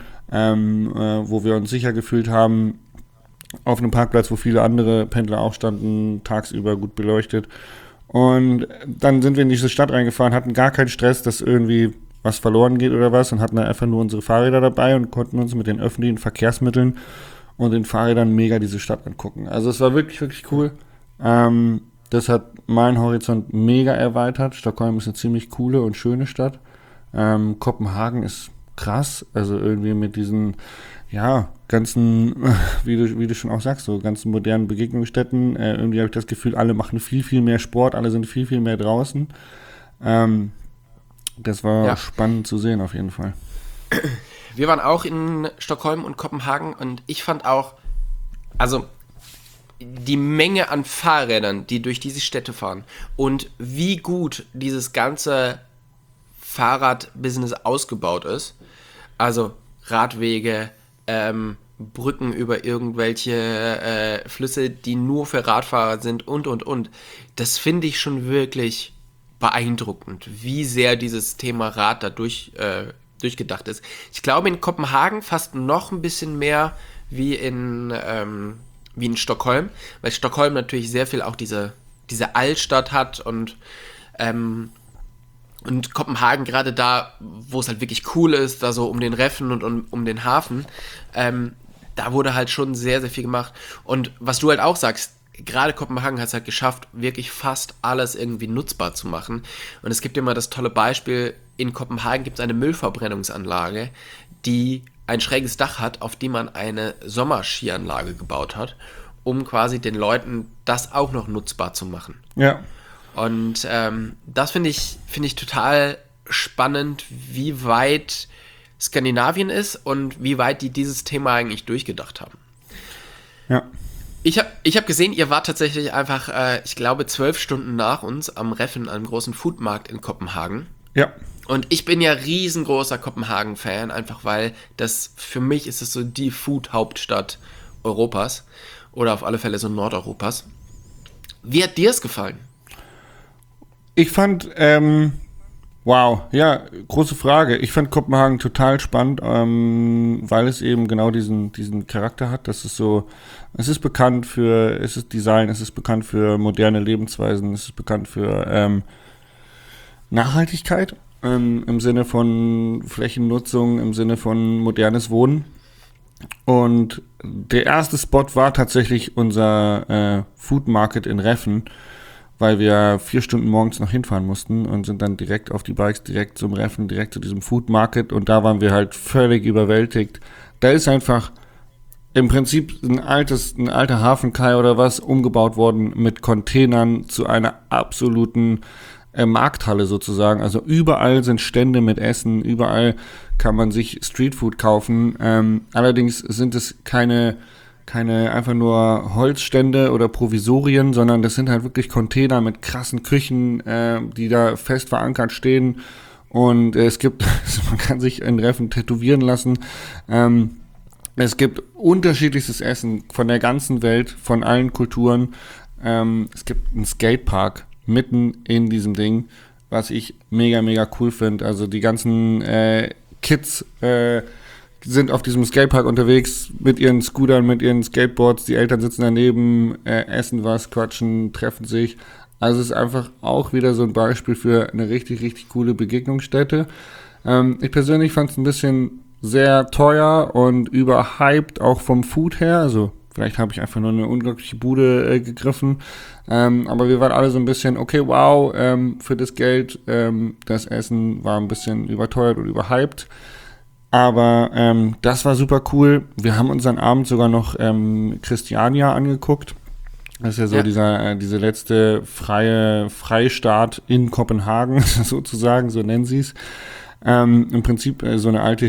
wo wir uns sicher gefühlt haben, auf einem Parkplatz, wo viele andere Pendler auch standen, tagsüber gut beleuchtet. Und dann sind wir in diese Stadt reingefahren, hatten gar keinen Stress, dass irgendwie was verloren geht oder was und hatten dann einfach nur unsere Fahrräder dabei und konnten uns mit den öffentlichen Verkehrsmitteln und den Fahrrädern mega diese Stadt angucken. Also es war wirklich, wirklich cool. Das hat meinen Horizont mega erweitert. Stockholm ist eine ziemlich coole und schöne Stadt. Kopenhagen ist krass, also irgendwie mit diesen, ja, ganzen, wie du schon auch sagst, so ganzen modernen Begegnungsstätten. Irgendwie habe ich das Gefühl, alle machen viel, viel mehr Sport, alle sind viel, viel mehr draußen. Das war spannend zu sehen auf jeden Fall. Wir waren auch in Stockholm und Kopenhagen und ich fand auch, also die Menge an Fahrrädern, die durch diese Städte fahren und wie gut dieses ganze Fahrradbusiness ausgebaut ist. Also Radwege, Brücken über irgendwelche Flüsse, die nur für Radfahrer sind und. Das finde ich schon wirklich beeindruckend, wie sehr dieses Thema Rad da durchgedacht ist. Ich glaube in Kopenhagen fast noch ein bisschen mehr wie in Stockholm, weil Stockholm natürlich sehr viel auch diese diese Altstadt hat und Kopenhagen gerade da, wo es halt wirklich cool ist, da so um den Reffen und um den Hafen, da wurde halt schon sehr, sehr viel gemacht. Und was du halt auch sagst, gerade Kopenhagen hat es halt geschafft, wirklich fast alles irgendwie nutzbar zu machen. Und es gibt immer das tolle Beispiel, in Kopenhagen gibt es eine Müllverbrennungsanlage, die ein schräges Dach hat, auf dem man eine Sommerskianlage gebaut hat, um quasi den Leuten das auch noch nutzbar zu machen. Ja. Und das finde ich total spannend, wie weit Skandinavien ist und wie weit die dieses Thema eigentlich durchgedacht haben. Ja. Ich hab gesehen, ihr wart tatsächlich einfach, ich glaube, 12 Stunden nach uns am Reffen, einem großen Foodmarkt in Kopenhagen. Ja. Und ich bin ja riesengroßer Kopenhagen-Fan, einfach weil für mich ist es so die Food-Hauptstadt Europas oder auf alle Fälle so Nordeuropas. Wie hat dir es gefallen? Ich fand, wow, ja, große Frage. Ich fand Kopenhagen total spannend, weil es eben genau diesen Charakter hat. Das ist so, es ist bekannt für, es ist Design, es ist bekannt für moderne Lebensweisen, es ist bekannt für Nachhaltigkeit im Sinne von Flächennutzung, im Sinne von modernes Wohnen. Und der erste Spot war tatsächlich unser Food Market in Reffen, weil wir 4 Stunden morgens noch hinfahren mussten und sind dann direkt auf die Bikes, direkt zum Reffen, direkt zu diesem Food Market und da waren wir halt völlig überwältigt. Da ist einfach im Prinzip ein alter Hafenkai oder was umgebaut worden mit Containern zu einer absoluten Markthalle sozusagen. Also überall sind Stände mit Essen, überall kann man sich Streetfood kaufen. Allerdings sind es keine einfach nur Holzstände oder Provisorien, sondern das sind halt wirklich Container mit krassen Küchen, die da fest verankert stehen. Und es gibt, man kann sich in Reffen tätowieren lassen. Es gibt unterschiedlichstes Essen von der ganzen Welt, von allen Kulturen. Es gibt einen Skatepark mitten in diesem Ding, was ich mega, mega cool finde. Also die ganzen Kids sind auf diesem Skatepark unterwegs mit ihren Scootern, mit ihren Skateboards. Die Eltern sitzen daneben, essen was, quatschen, treffen sich. Also es ist einfach auch wieder so ein Beispiel für eine richtig, richtig coole Begegnungsstätte. Ich persönlich fand es ein bisschen sehr teuer und überhyped, auch vom Food her. Also vielleicht habe ich einfach nur eine unglaubliche Bude gegriffen. Aber wir waren alle so ein bisschen, okay, wow, für das Geld, das Essen war ein bisschen überteuert und überhyped. Aber das war super cool. Wir haben uns dann abends sogar noch Christiania angeguckt. Das ist ja so diese letzte Freistaat in Kopenhagen, sozusagen, so nennen sie es. Im Prinzip so eine alte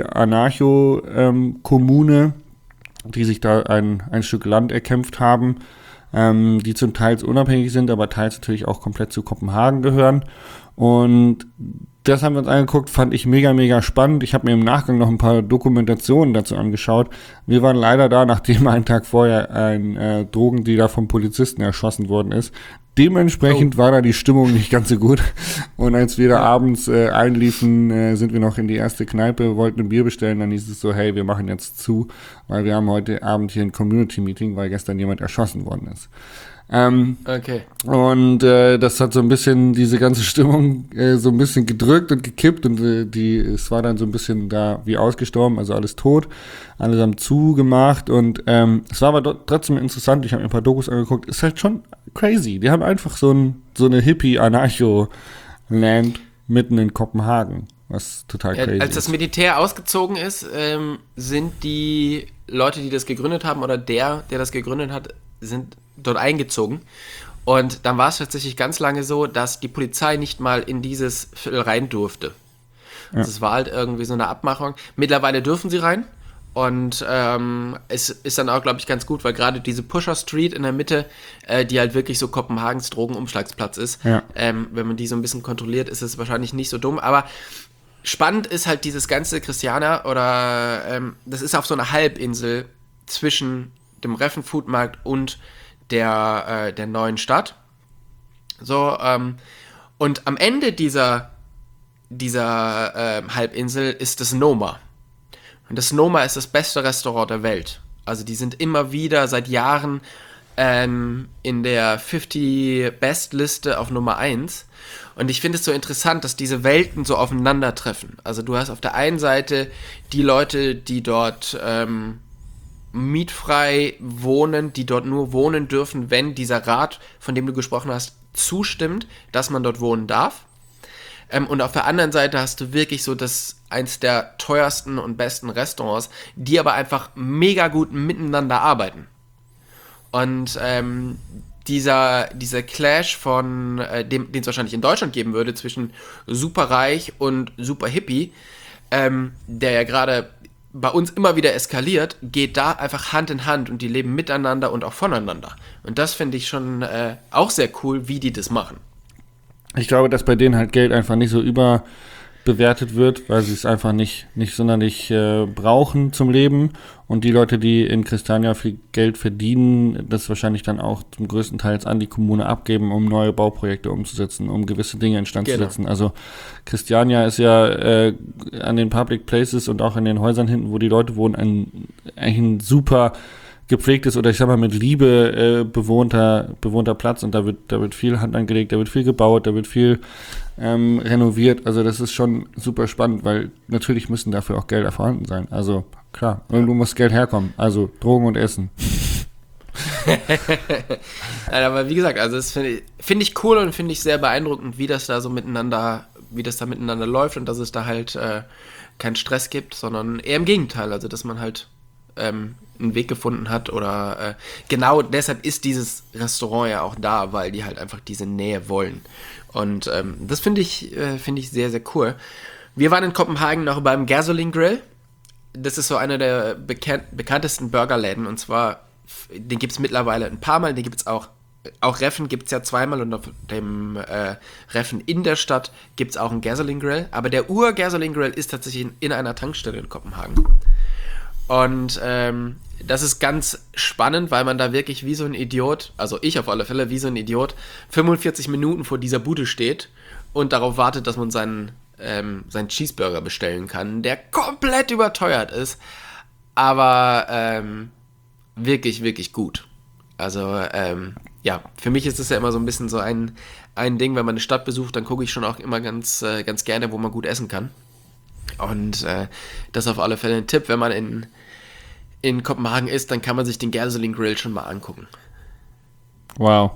Hippie-Anarcho-Kommune, die sich da ein Stück Land erkämpft haben, die zum Teils unabhängig sind, aber teils natürlich auch komplett zu Kopenhagen gehören. Und das haben wir uns angeguckt, fand ich mega, mega spannend. Ich habe mir im Nachgang noch ein paar Dokumentationen dazu angeschaut. Wir waren leider da, nachdem einen Tag vorher ein Drogendealer vom Polizisten erschossen worden ist. Dementsprechend war da die Stimmung nicht ganz so gut. Und als wir da abends einliefen, sind wir noch in die erste Kneipe, wollten ein Bier bestellen. Dann hieß es so, hey, wir machen jetzt zu, weil wir haben heute Abend hier ein Community-Meeting, weil gestern jemand erschossen worden ist. Okay. Und das hat so ein bisschen diese ganze Stimmung so ein bisschen gedrückt und gekippt und es war dann so ein bisschen da wie ausgestorben, also alles tot, alles haben zugemacht und es war aber trotzdem interessant, ich habe mir ein paar Dokus angeguckt, ist halt schon crazy, die haben einfach so eine Hippie-Anarcho-Land mitten in Kopenhagen, was total crazy ist. Als das Militär ausgezogen ist, sind die Leute, die das gegründet haben oder der das gegründet hat, sind dort eingezogen. Und dann war es tatsächlich ganz lange so, dass die Polizei nicht mal in dieses Viertel rein durfte. Ja. Also es war halt irgendwie so eine Abmachung. Mittlerweile dürfen sie rein. Und es ist dann auch, glaube ich, ganz gut, weil gerade diese Pusher Street in der Mitte, die halt wirklich so Kopenhagens Drogenumschlagsplatz ist, wenn man die so ein bisschen kontrolliert, ist es wahrscheinlich nicht so dumm. Aber spannend ist halt dieses ganze Christiania oder das ist auf so einer Halbinsel zwischen dem Reffen-Foodmarkt und der neuen Stadt. So, und am Ende dieser Halbinsel ist das Noma. Und das Noma ist das beste Restaurant der Welt. Also die sind immer wieder seit Jahren in der 50 Best Liste auf Nummer 1. Und ich finde es so interessant, dass diese Welten so aufeinandertreffen. Also du hast auf der einen Seite die Leute, die dort mietfrei wohnen, die dort nur wohnen dürfen, wenn dieser Rat, von dem du gesprochen hast, zustimmt, dass man dort wohnen darf. Und auf der anderen Seite hast du wirklich so eins der teuersten und besten Restaurants, die aber einfach mega gut miteinander arbeiten. Und dieser Clash von den es wahrscheinlich in Deutschland geben würde, zwischen super reich und super hippie, der ja gerade bei uns immer wieder eskaliert, geht da einfach Hand in Hand und die leben miteinander und auch voneinander. Und das finde ich schon auch sehr cool, wie die das machen. Ich glaube, dass bei denen halt Geld einfach nicht so überbewertet wird, weil sie es einfach nicht sonderlich brauchen zum Leben. Und die Leute, die in Kristiania viel Geld verdienen, das wahrscheinlich dann auch zum größten Teil an die Kommune abgeben, um neue Bauprojekte umzusetzen, um gewisse Dinge instand zu setzen. Also Kristiania ist ja an den Public Places und auch in den Häusern hinten, wo die Leute wohnen, eigentlich ein super gepflegtes oder ich sag mal mit Liebe bewohnter Platz, und da wird viel Hand angelegt, da wird viel gebaut, da wird viel renoviert. Also das ist schon super spannend, weil natürlich müssen dafür auch Gelder vorhanden sein. Also klar, irgendwo muss Geld herkommen. Also Drogen und Essen. Nein, aber wie gesagt, also das finde ich cool und finde ich sehr beeindruckend, wie das da miteinander läuft und dass es da halt keinen Stress gibt, sondern eher im Gegenteil, also dass man halt einen Weg gefunden hat oder genau deshalb ist dieses Restaurant ja auch da, weil die halt einfach diese Nähe wollen. Und das finde ich sehr, sehr cool. Wir waren in Kopenhagen noch beim Gasoline Grill. Das ist so einer der bekanntesten Burgerläden, und zwar, den gibt es mittlerweile ein paar Mal, den gibt es auch Reffen gibt es ja zweimal, und auf dem Reffen in der Stadt gibt es auch einen Gasoline Grill, aber der Ur-Gasoline Grill ist tatsächlich in einer Tankstelle in Kopenhagen. Und das ist ganz spannend, weil man da wirklich wie so ein Idiot, also ich auf alle Fälle wie so ein Idiot, 45 Minuten vor dieser Bude steht und darauf wartet, dass man seinen Cheeseburger bestellen kann, der komplett überteuert ist, aber wirklich, wirklich gut. Also ja, für mich ist es ja immer so ein bisschen so ein Ding, wenn man eine Stadt besucht, dann gucke ich schon auch immer ganz gerne, wo man gut essen kann. Und das ist auf alle Fälle ein Tipp, wenn man in Kopenhagen ist, dann kann man sich den Gasoline Grill schon mal angucken. Wow.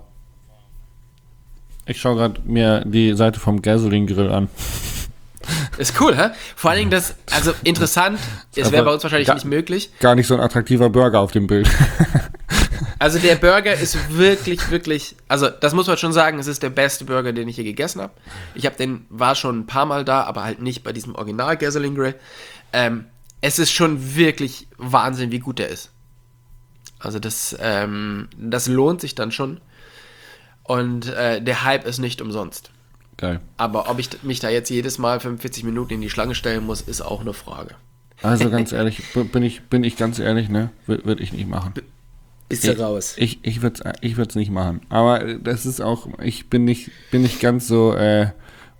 Ich schaue gerade mir die Seite vom Gasoline Grill an. Ist cool, hä? Vor allen Dingen also interessant, es wäre bei uns wahrscheinlich nicht möglich. Gar nicht so ein attraktiver Burger auf dem Bild. Also der Burger ist wirklich, wirklich, also das muss man schon sagen, es ist der beste Burger, den ich je gegessen habe. War schon ein paar Mal da, aber halt nicht bei diesem Original Gasoline Grill. Es ist schon wirklich Wahnsinn, wie gut der ist. Also das lohnt sich dann schon. Und der Hype ist nicht umsonst. Geil. Aber ob ich mich da jetzt jedes Mal 45 Minuten in die Schlange stellen muss, ist auch eine Frage. Also ganz ehrlich, bin ich ganz ehrlich, ne? Würde ich nicht machen. Bist du raus? Ich würde es nicht machen. Aber das ist auch, ich bin nicht ganz so der,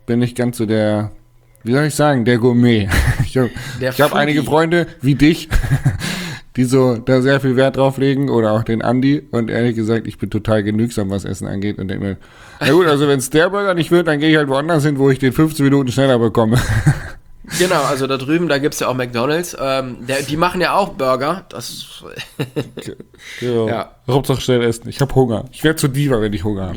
wie soll ich sagen, der Gourmet. Ich habe einige Freunde wie dich, die so da sehr viel Wert drauf legen, oder auch den Andi, und ehrlich gesagt, ich bin total genügsam, was Essen angeht, und denke mir, na gut, also wenn es der Burger nicht wird, dann gehe ich halt woanders hin, wo ich den 15 Minuten schneller bekomme. Genau, also da drüben, da gibt es ja auch McDonald's, die machen ja auch Burger, das genau. Ja. Hauptsache schnell essen, ich habe Hunger. Ich werde zu Diva, wenn ich Hunger habe.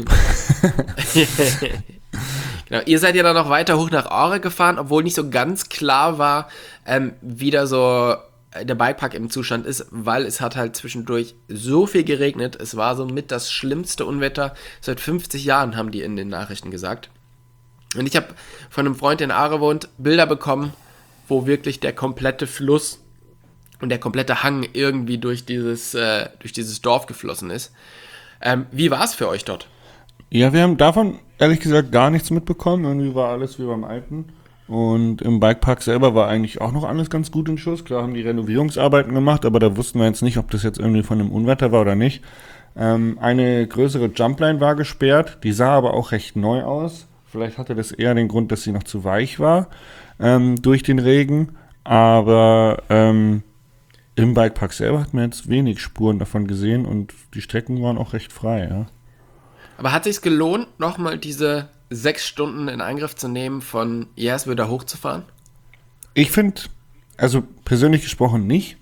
Genau, ihr seid ja dann noch weiter hoch nach Aure gefahren, obwohl nicht so ganz klar war, wie da so der Bikepark im Zustand ist, weil es hat halt zwischendurch so viel geregnet. Es war somit das schlimmste Unwetter seit 50 Jahren, haben die in den Nachrichten gesagt. Und ich habe von einem Freund, der in Aare wohnt, Bilder bekommen, wo wirklich der komplette Fluss und der komplette Hang irgendwie durch dieses Dorf geflossen ist. Wie war es für euch dort? Ja, wir haben davon ehrlich gesagt gar nichts mitbekommen. Irgendwie war alles wie beim Alten. Und im Bikepark selber war eigentlich auch noch alles ganz gut in Schuss. Klar haben die Renovierungsarbeiten gemacht, aber da wussten wir jetzt nicht, ob das jetzt irgendwie von einem Unwetter war oder nicht. Eine größere Jumpline war gesperrt, die sah aber auch recht neu aus. Vielleicht hatte das eher den Grund, dass sie noch zu weich war durch den Regen. Aber im Bikepark selber hat man jetzt wenig Spuren davon gesehen und die Strecken waren auch recht frei, ja. Aber hat sich's gelohnt, nochmal diese 6 Stunden in Angriff zu nehmen, von Jasper da hochzufahren? Ich finde, also persönlich gesprochen nicht.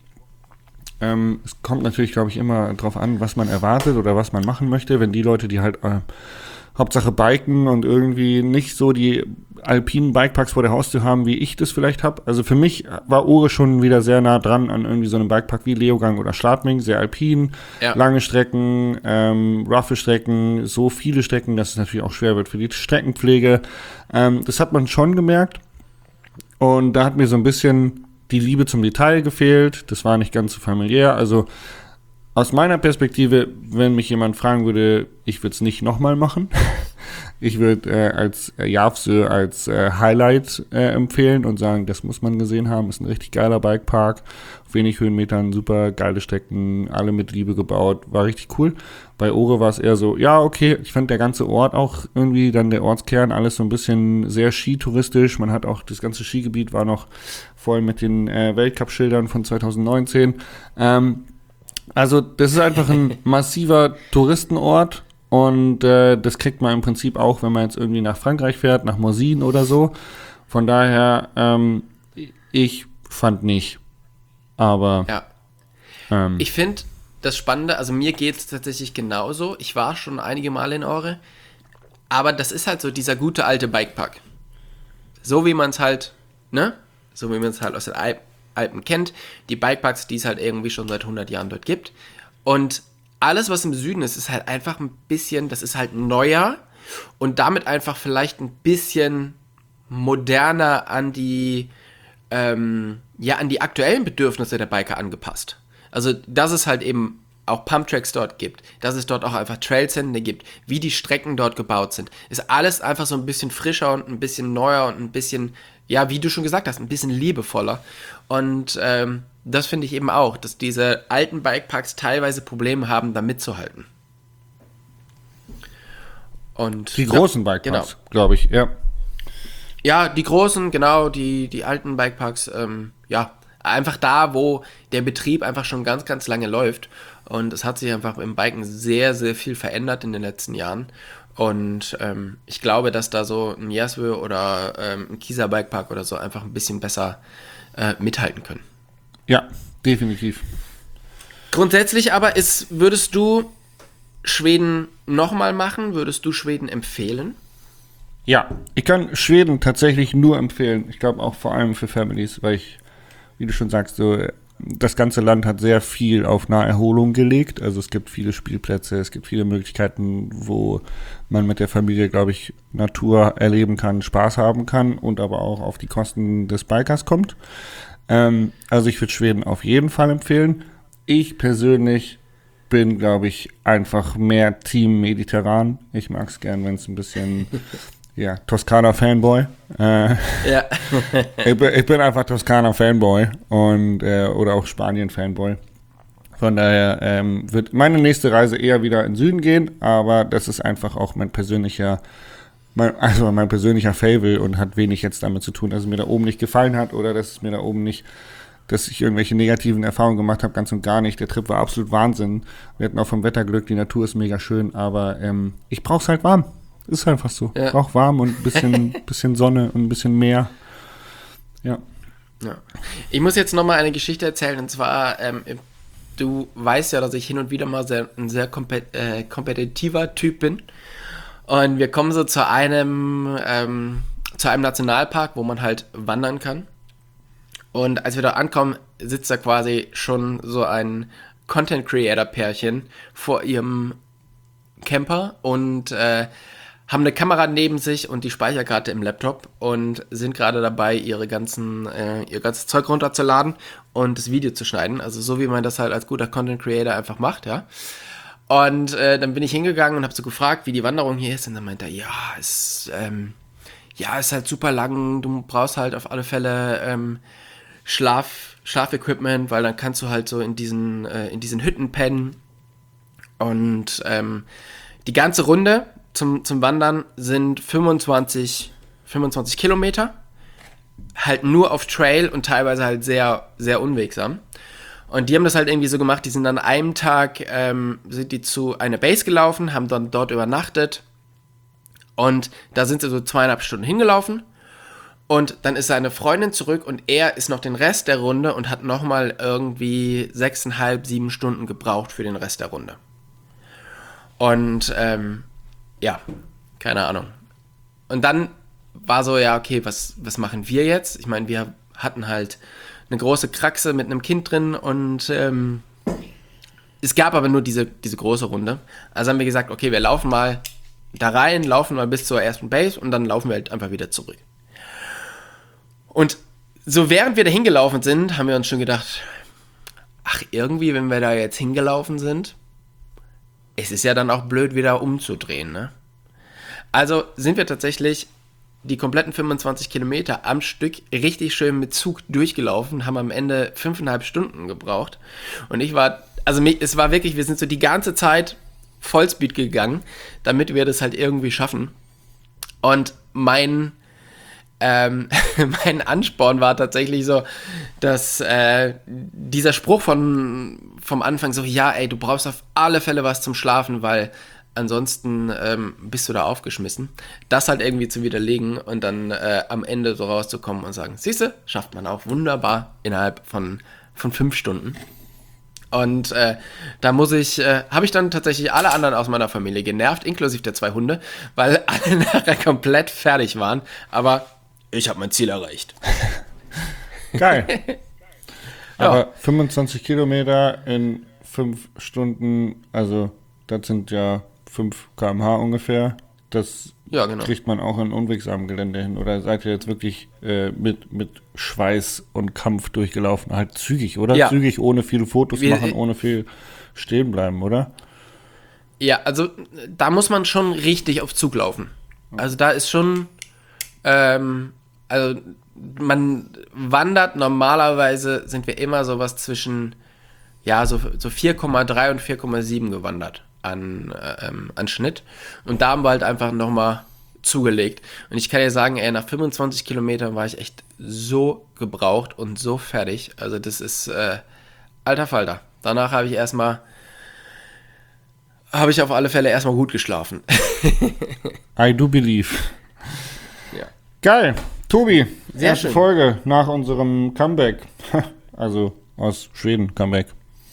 Es kommt natürlich, glaube ich, immer drauf an, was man erwartet oder was man machen möchte. Wenn die Leute, die halt Hauptsache biken und irgendwie nicht so die alpinen Bikeparks vor der Haustür haben, wie ich das vielleicht habe. Also für mich war Åre schon wieder sehr nah dran an irgendwie so einem Bikepark wie Leogang oder Schladming, sehr alpin, lange Strecken, roughe Strecken, so viele Strecken, dass es natürlich auch schwer wird für die Streckenpflege. Das hat man schon gemerkt und da hat mir so ein bisschen die Liebe zum Detail gefehlt. Das war nicht ganz so familiär. Also aus meiner Perspektive, wenn mich jemand fragen würde, ich würde es nicht nochmal machen. Ich würde als Järvsö als Highlight empfehlen und sagen, das muss man gesehen haben. Ist ein richtig geiler Bikepark. Auf wenig Höhenmetern, super geile Strecken, alle mit Liebe gebaut. War richtig cool. Bei Åre war es eher so, ja, okay, ich fand der ganze Ort auch irgendwie, dann der Ortskern, alles so ein bisschen sehr skitouristisch. Man hat auch, das ganze Skigebiet war noch voll mit den Weltcup-Schildern von 2019. Also das ist einfach ein massiver Touristenort und das kriegt man im Prinzip auch, wenn man jetzt irgendwie nach Frankreich fährt, nach Morzine oder so. Von daher, ich fand nicht. Aber ich finde das Spannende, also mir geht es tatsächlich genauso. Ich war schon einige Male in Åre, aber das ist halt so dieser gute alte Bikepark. So wie man es halt, ne? So wie man es halt aus den Alpen kennt, die Bikeparks, die es halt irgendwie schon seit 100 Jahren dort gibt. Und alles, was im Süden ist, ist halt einfach ein bisschen, das ist halt neuer und damit einfach vielleicht ein bisschen moderner an die an die aktuellen Bedürfnisse der Biker angepasst. Also, dass es halt eben auch Pumptracks dort gibt, dass es dort auch einfach Trailsende gibt, wie die Strecken dort gebaut sind, ist alles einfach so ein bisschen frischer und ein bisschen neuer und ein bisschen, ja, wie du schon gesagt hast, ein bisschen liebevoller. Und das finde ich eben auch, dass diese alten Bikeparks teilweise Probleme haben, da mitzuhalten. Und die großen Bikeparks, glaube ich, ja. Ja, die großen, genau, die alten Bikeparks, einfach da, wo der Betrieb einfach schon ganz, ganz lange läuft. Und es hat sich einfach im Biken sehr, sehr viel verändert in den letzten Jahren. Und ich glaube, dass da so ein Järvsö oder ein Kieser Bikepark oder so einfach ein bisschen besser mithalten können. Ja, definitiv. Grundsätzlich aber würdest du Schweden nochmal machen? Würdest du Schweden empfehlen? Ja, ich kann Schweden tatsächlich nur empfehlen. Ich glaube auch vor allem für Families, weil ich, wie du schon sagst, so das ganze Land hat sehr viel auf Naherholung gelegt. Also es gibt viele Spielplätze, es gibt viele Möglichkeiten, wo man mit der Familie, glaube ich, Natur erleben kann, Spaß haben kann und aber auch auf die Kosten des Bikers kommt. Also ich würde Schweden auf jeden Fall empfehlen. Ich persönlich bin, glaube ich, einfach mehr Team Mediterran. Ich mag es gern, wenn es ein bisschen... Ja, Toskana-Fanboy. Ja. ich bin einfach Toskana-Fanboy und oder auch Spanien-Fanboy. Von daher wird meine nächste Reise eher wieder in den Süden gehen, aber das ist einfach auch mein persönlicher Faible und hat wenig jetzt damit zu tun, dass es mir da oben nicht gefallen hat oder dass es mir da oben nicht, dass ich irgendwelche negativen Erfahrungen gemacht habe, ganz und gar nicht. Der Trip war absolut Wahnsinn. Wir hatten auch vom Wetter Glück, die Natur ist mega schön, aber ich brauch's halt warm. Ist einfach so. Ja. Auch warm und ein bisschen Sonne und ein bisschen Meer. Ja. Ich muss jetzt nochmal eine Geschichte erzählen. Und zwar, du weißt ja, dass ich hin und wieder mal ein sehr kompetitiver Typ bin. Und wir kommen so zu einem Nationalpark, wo man halt wandern kann. Und als wir da ankommen, sitzt da quasi schon so ein Content-Creator-Pärchen vor ihrem Camper und haben eine Kamera neben sich und die Speicherkarte im Laptop und sind gerade dabei, ihr ganzes Zeug runterzuladen und das Video zu schneiden. Also so, wie man das halt als guter Content Creator einfach macht, ja. Und dann bin ich hingegangen und habe so gefragt, wie die Wanderung hier ist. Und dann meinte er, ist halt super lang. Du brauchst halt auf alle Fälle Schlafequipment, weil dann kannst du halt so in diesen Hütten pennen. Und die ganze Runde zum Wandern sind 25 Kilometer, halt nur auf Trail und teilweise halt sehr, sehr unwegsam. Und die haben das halt irgendwie so gemacht, die sind an einem Tag, sind die zu einer Base gelaufen, haben dann dort übernachtet und da sind sie so 2,5 Stunden hingelaufen und dann ist seine Freundin zurück und er ist noch den Rest der Runde und hat nochmal irgendwie 6,5, 7 Stunden gebraucht für den Rest der Runde. Und ja, keine Ahnung. Und dann war so, ja, okay, was machen wir jetzt? Ich meine, wir hatten halt eine große Kraxe mit einem Kind drin und es gab aber nur diese große Runde. Also haben wir gesagt, okay, wir laufen mal da rein, laufen mal bis zur ersten Base und dann laufen wir halt einfach wieder zurück. Und so während wir da hingelaufen sind, haben wir uns schon gedacht, ach, irgendwie, wenn wir da jetzt hingelaufen sind, es ist ja dann auch blöd, wieder umzudrehen, ne? Also sind wir tatsächlich die kompletten 25 Kilometer am Stück richtig schön mit Zug durchgelaufen, haben am Ende 5,5 Stunden gebraucht. Und es war wirklich, wir sind so die ganze Zeit Vollspeed gegangen, damit wir das halt irgendwie schaffen. Und mein Ansporn war tatsächlich so, dass dieser Spruch vom Anfang so, ja, ey, du brauchst auf alle Fälle was zum Schlafen, weil ansonsten bist du da aufgeschmissen. Das halt irgendwie zu widerlegen und dann am Ende so rauszukommen und sagen, siehste, schafft man auch wunderbar innerhalb von 5 Stunden. Und da habe ich dann tatsächlich alle anderen aus meiner Familie genervt, inklusive der 2 Hunde, weil alle nachher komplett fertig waren. Aber ich habe mein Ziel erreicht. Geil. Aber 25 Kilometer in 5 Stunden, also das sind ja 5 km/h ungefähr. Das genau. Kriegt man auch in unwegsamem Gelände hin. Oder seid ihr jetzt wirklich mit Schweiß und Kampf durchgelaufen? Halt zügig, oder? Ja. Zügig, ohne viele Fotos machen, ohne viel stehen bleiben, oder? Ja, also da muss man schon richtig auf Zug laufen. Also da ist schon, also man wandert, normalerweise sind wir immer sowas zwischen, ja, so 4,3 und 4,7 gewandert an Schnitt. Und da haben wir halt einfach nochmal zugelegt. Und ich kann dir sagen, nach 25 Kilometern war ich echt so gebraucht und so fertig. Also das ist alter Falter. Danach habe ich auf alle Fälle erstmal gut geschlafen. I do believe. Ja. Geil. Tobi, Sehr erste schön. Folge nach unserem Comeback. Also aus Schweden Comeback.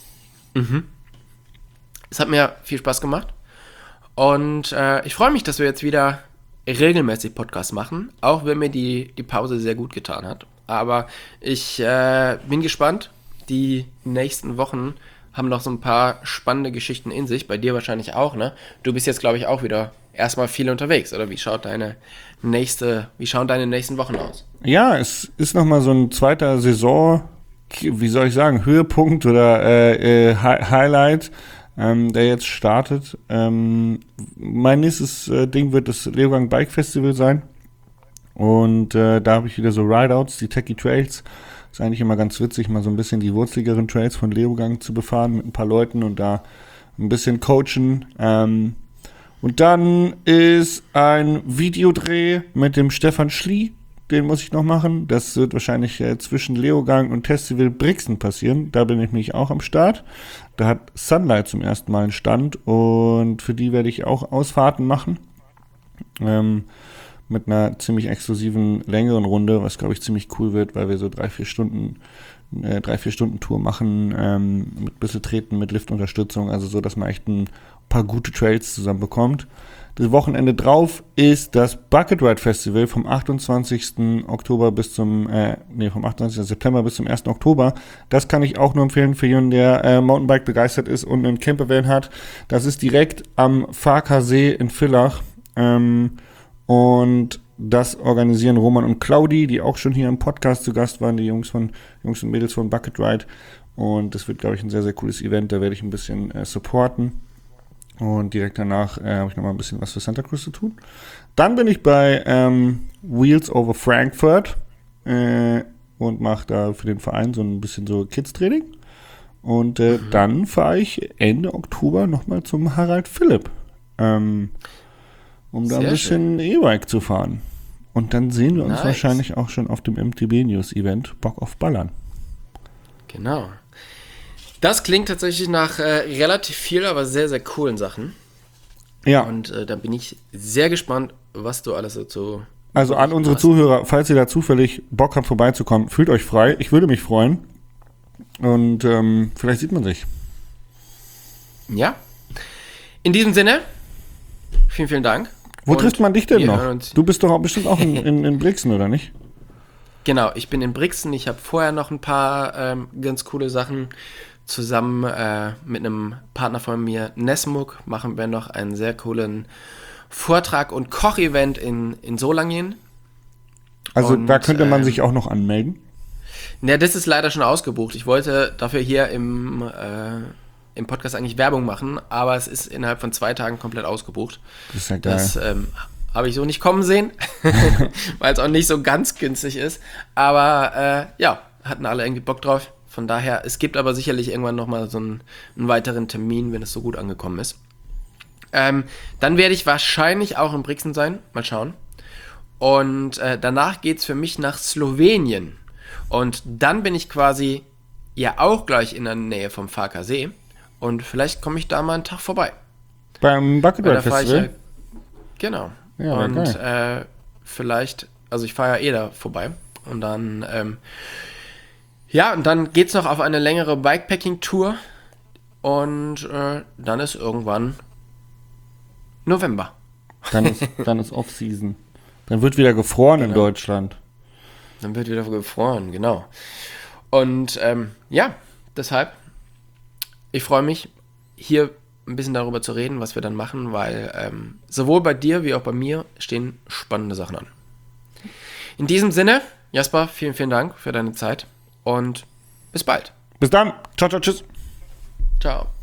Es hat mir viel Spaß gemacht. Und ich freue mich, dass wir jetzt wieder regelmäßig Podcasts machen, auch wenn mir die Pause sehr gut getan hat. Aber ich bin gespannt. Die nächsten Wochen haben noch so ein paar spannende Geschichten in sich. Bei dir wahrscheinlich auch, ne? Du bist jetzt, glaube ich, auch wieder erstmal viel unterwegs, oder wie schauen deine nächsten Wochen aus? Ja, es ist nochmal so ein zweiter Saison, wie soll ich sagen, Höhepunkt oder Highlight, der jetzt startet. Mein nächstes Ding wird das Leogang Bike Festival sein. Und da habe ich wieder so Rideouts, die Techie Trails. Ist eigentlich immer ganz witzig, mal so ein bisschen die wurzeligeren Trails von Leogang zu befahren mit ein paar Leuten und da ein bisschen coachen. Und dann ist ein Videodreh mit dem Stefan Schlie, den muss ich noch machen. Das wird wahrscheinlich zwischen Leogang und Festival Brixen passieren. Da bin ich nämlich auch am Start. Da hat Sunlight zum ersten Mal einen Stand und für die werde ich auch Ausfahrten machen. Mit einer ziemlich exklusiven, längeren Runde, was, glaube ich, ziemlich cool wird, weil wir so 3-4 Stunden Tour machen, mit bisschen Treten, mit Liftunterstützung, also so, dass man echt ein paar gute Trails zusammen bekommt. Das Wochenende drauf ist das Bucket Ride Festival vom 28. Oktober bis zum, vom 28. September bis zum 1. Oktober. Das kann ich auch nur empfehlen für jemanden, der Mountainbike begeistert ist und einen Campervan hat. Das ist direkt am Farker See in Villach. Und das organisieren Roman und Claudi, die auch schon hier im Podcast zu Gast waren, die Jungs und Mädels von Bucket Ride. Und das wird, glaube ich, ein sehr, sehr cooles Event. Da werde ich ein bisschen supporten. Und direkt danach habe ich nochmal ein bisschen was für Santa Cruz zu tun. Dann bin ich bei Wheels over Frankfurt und mache da für den Verein so ein bisschen so Kids-Training. Und dann fahre ich Ende Oktober nochmal zum Harald Philipp. Um da ein bisschen E-Bike zu fahren. Und dann sehen wir uns wahrscheinlich auch schon auf dem MTB News Event Bock auf Ballern. Genau. Das klingt tatsächlich nach relativ viel, aber sehr, sehr coolen Sachen. Ja. Und da bin ich sehr gespannt, was du alles dazu. Also an unsere Zuhörer, falls ihr da zufällig Bock habt, vorbeizukommen, fühlt euch frei. Ich würde mich freuen. Und vielleicht sieht man sich. Ja. In diesem Sinne, vielen, vielen Dank. Wo trifft man dich denn wir noch? hören uns- Du bist doch bestimmt auch in Brixen, oder nicht? Genau, ich bin in Brixen. Ich habe vorher noch ein paar ganz coole Sachen. Zusammen mit einem Partner von mir, Nesmuk, machen wir noch einen sehr coolen Vortrag- und Kochevent in Solingen. Also Und, da könnte man sich auch noch anmelden. Ja, das ist leider schon ausgebucht. Ich wollte dafür hier im Podcast eigentlich Werbung machen, aber es ist innerhalb von 2 Tagen komplett ausgebucht. Das ist ja geil. Das habe ich so nicht kommen sehen, weil es auch nicht so ganz günstig ist. Aber ja, hatten alle irgendwie Bock drauf. Von daher, es gibt aber sicherlich irgendwann nochmal so einen weiteren Termin, wenn es so gut angekommen ist. Dann werde ich wahrscheinlich auch in Brixen sein. Mal schauen. Und danach geht es für mich nach Slowenien. Und dann bin ich quasi ja auch gleich in der Nähe vom Farka See. Und vielleicht komme ich da mal einen Tag vorbei. Beim Bucket Weil Ride da fahre ich Festival? genau. Ja, und geil. vielleicht, also ich fahre ja eh da vorbei. Und dann, ja, und dann geht's noch auf eine längere Bikepacking-Tour. Und dann ist irgendwann November. Dann ist Off-Season. Dann wird wieder gefroren in Deutschland. Dann wird wieder gefroren, genau. Und ja, deshalb, ich freue mich, hier ein bisschen darüber zu reden, was wir dann machen, weil sowohl bei dir wie auch bei mir stehen spannende Sachen an. In diesem Sinne, Jasper, vielen, vielen Dank für deine Zeit und bis bald. Bis dann. Ciao, ciao, tschüss. Ciao.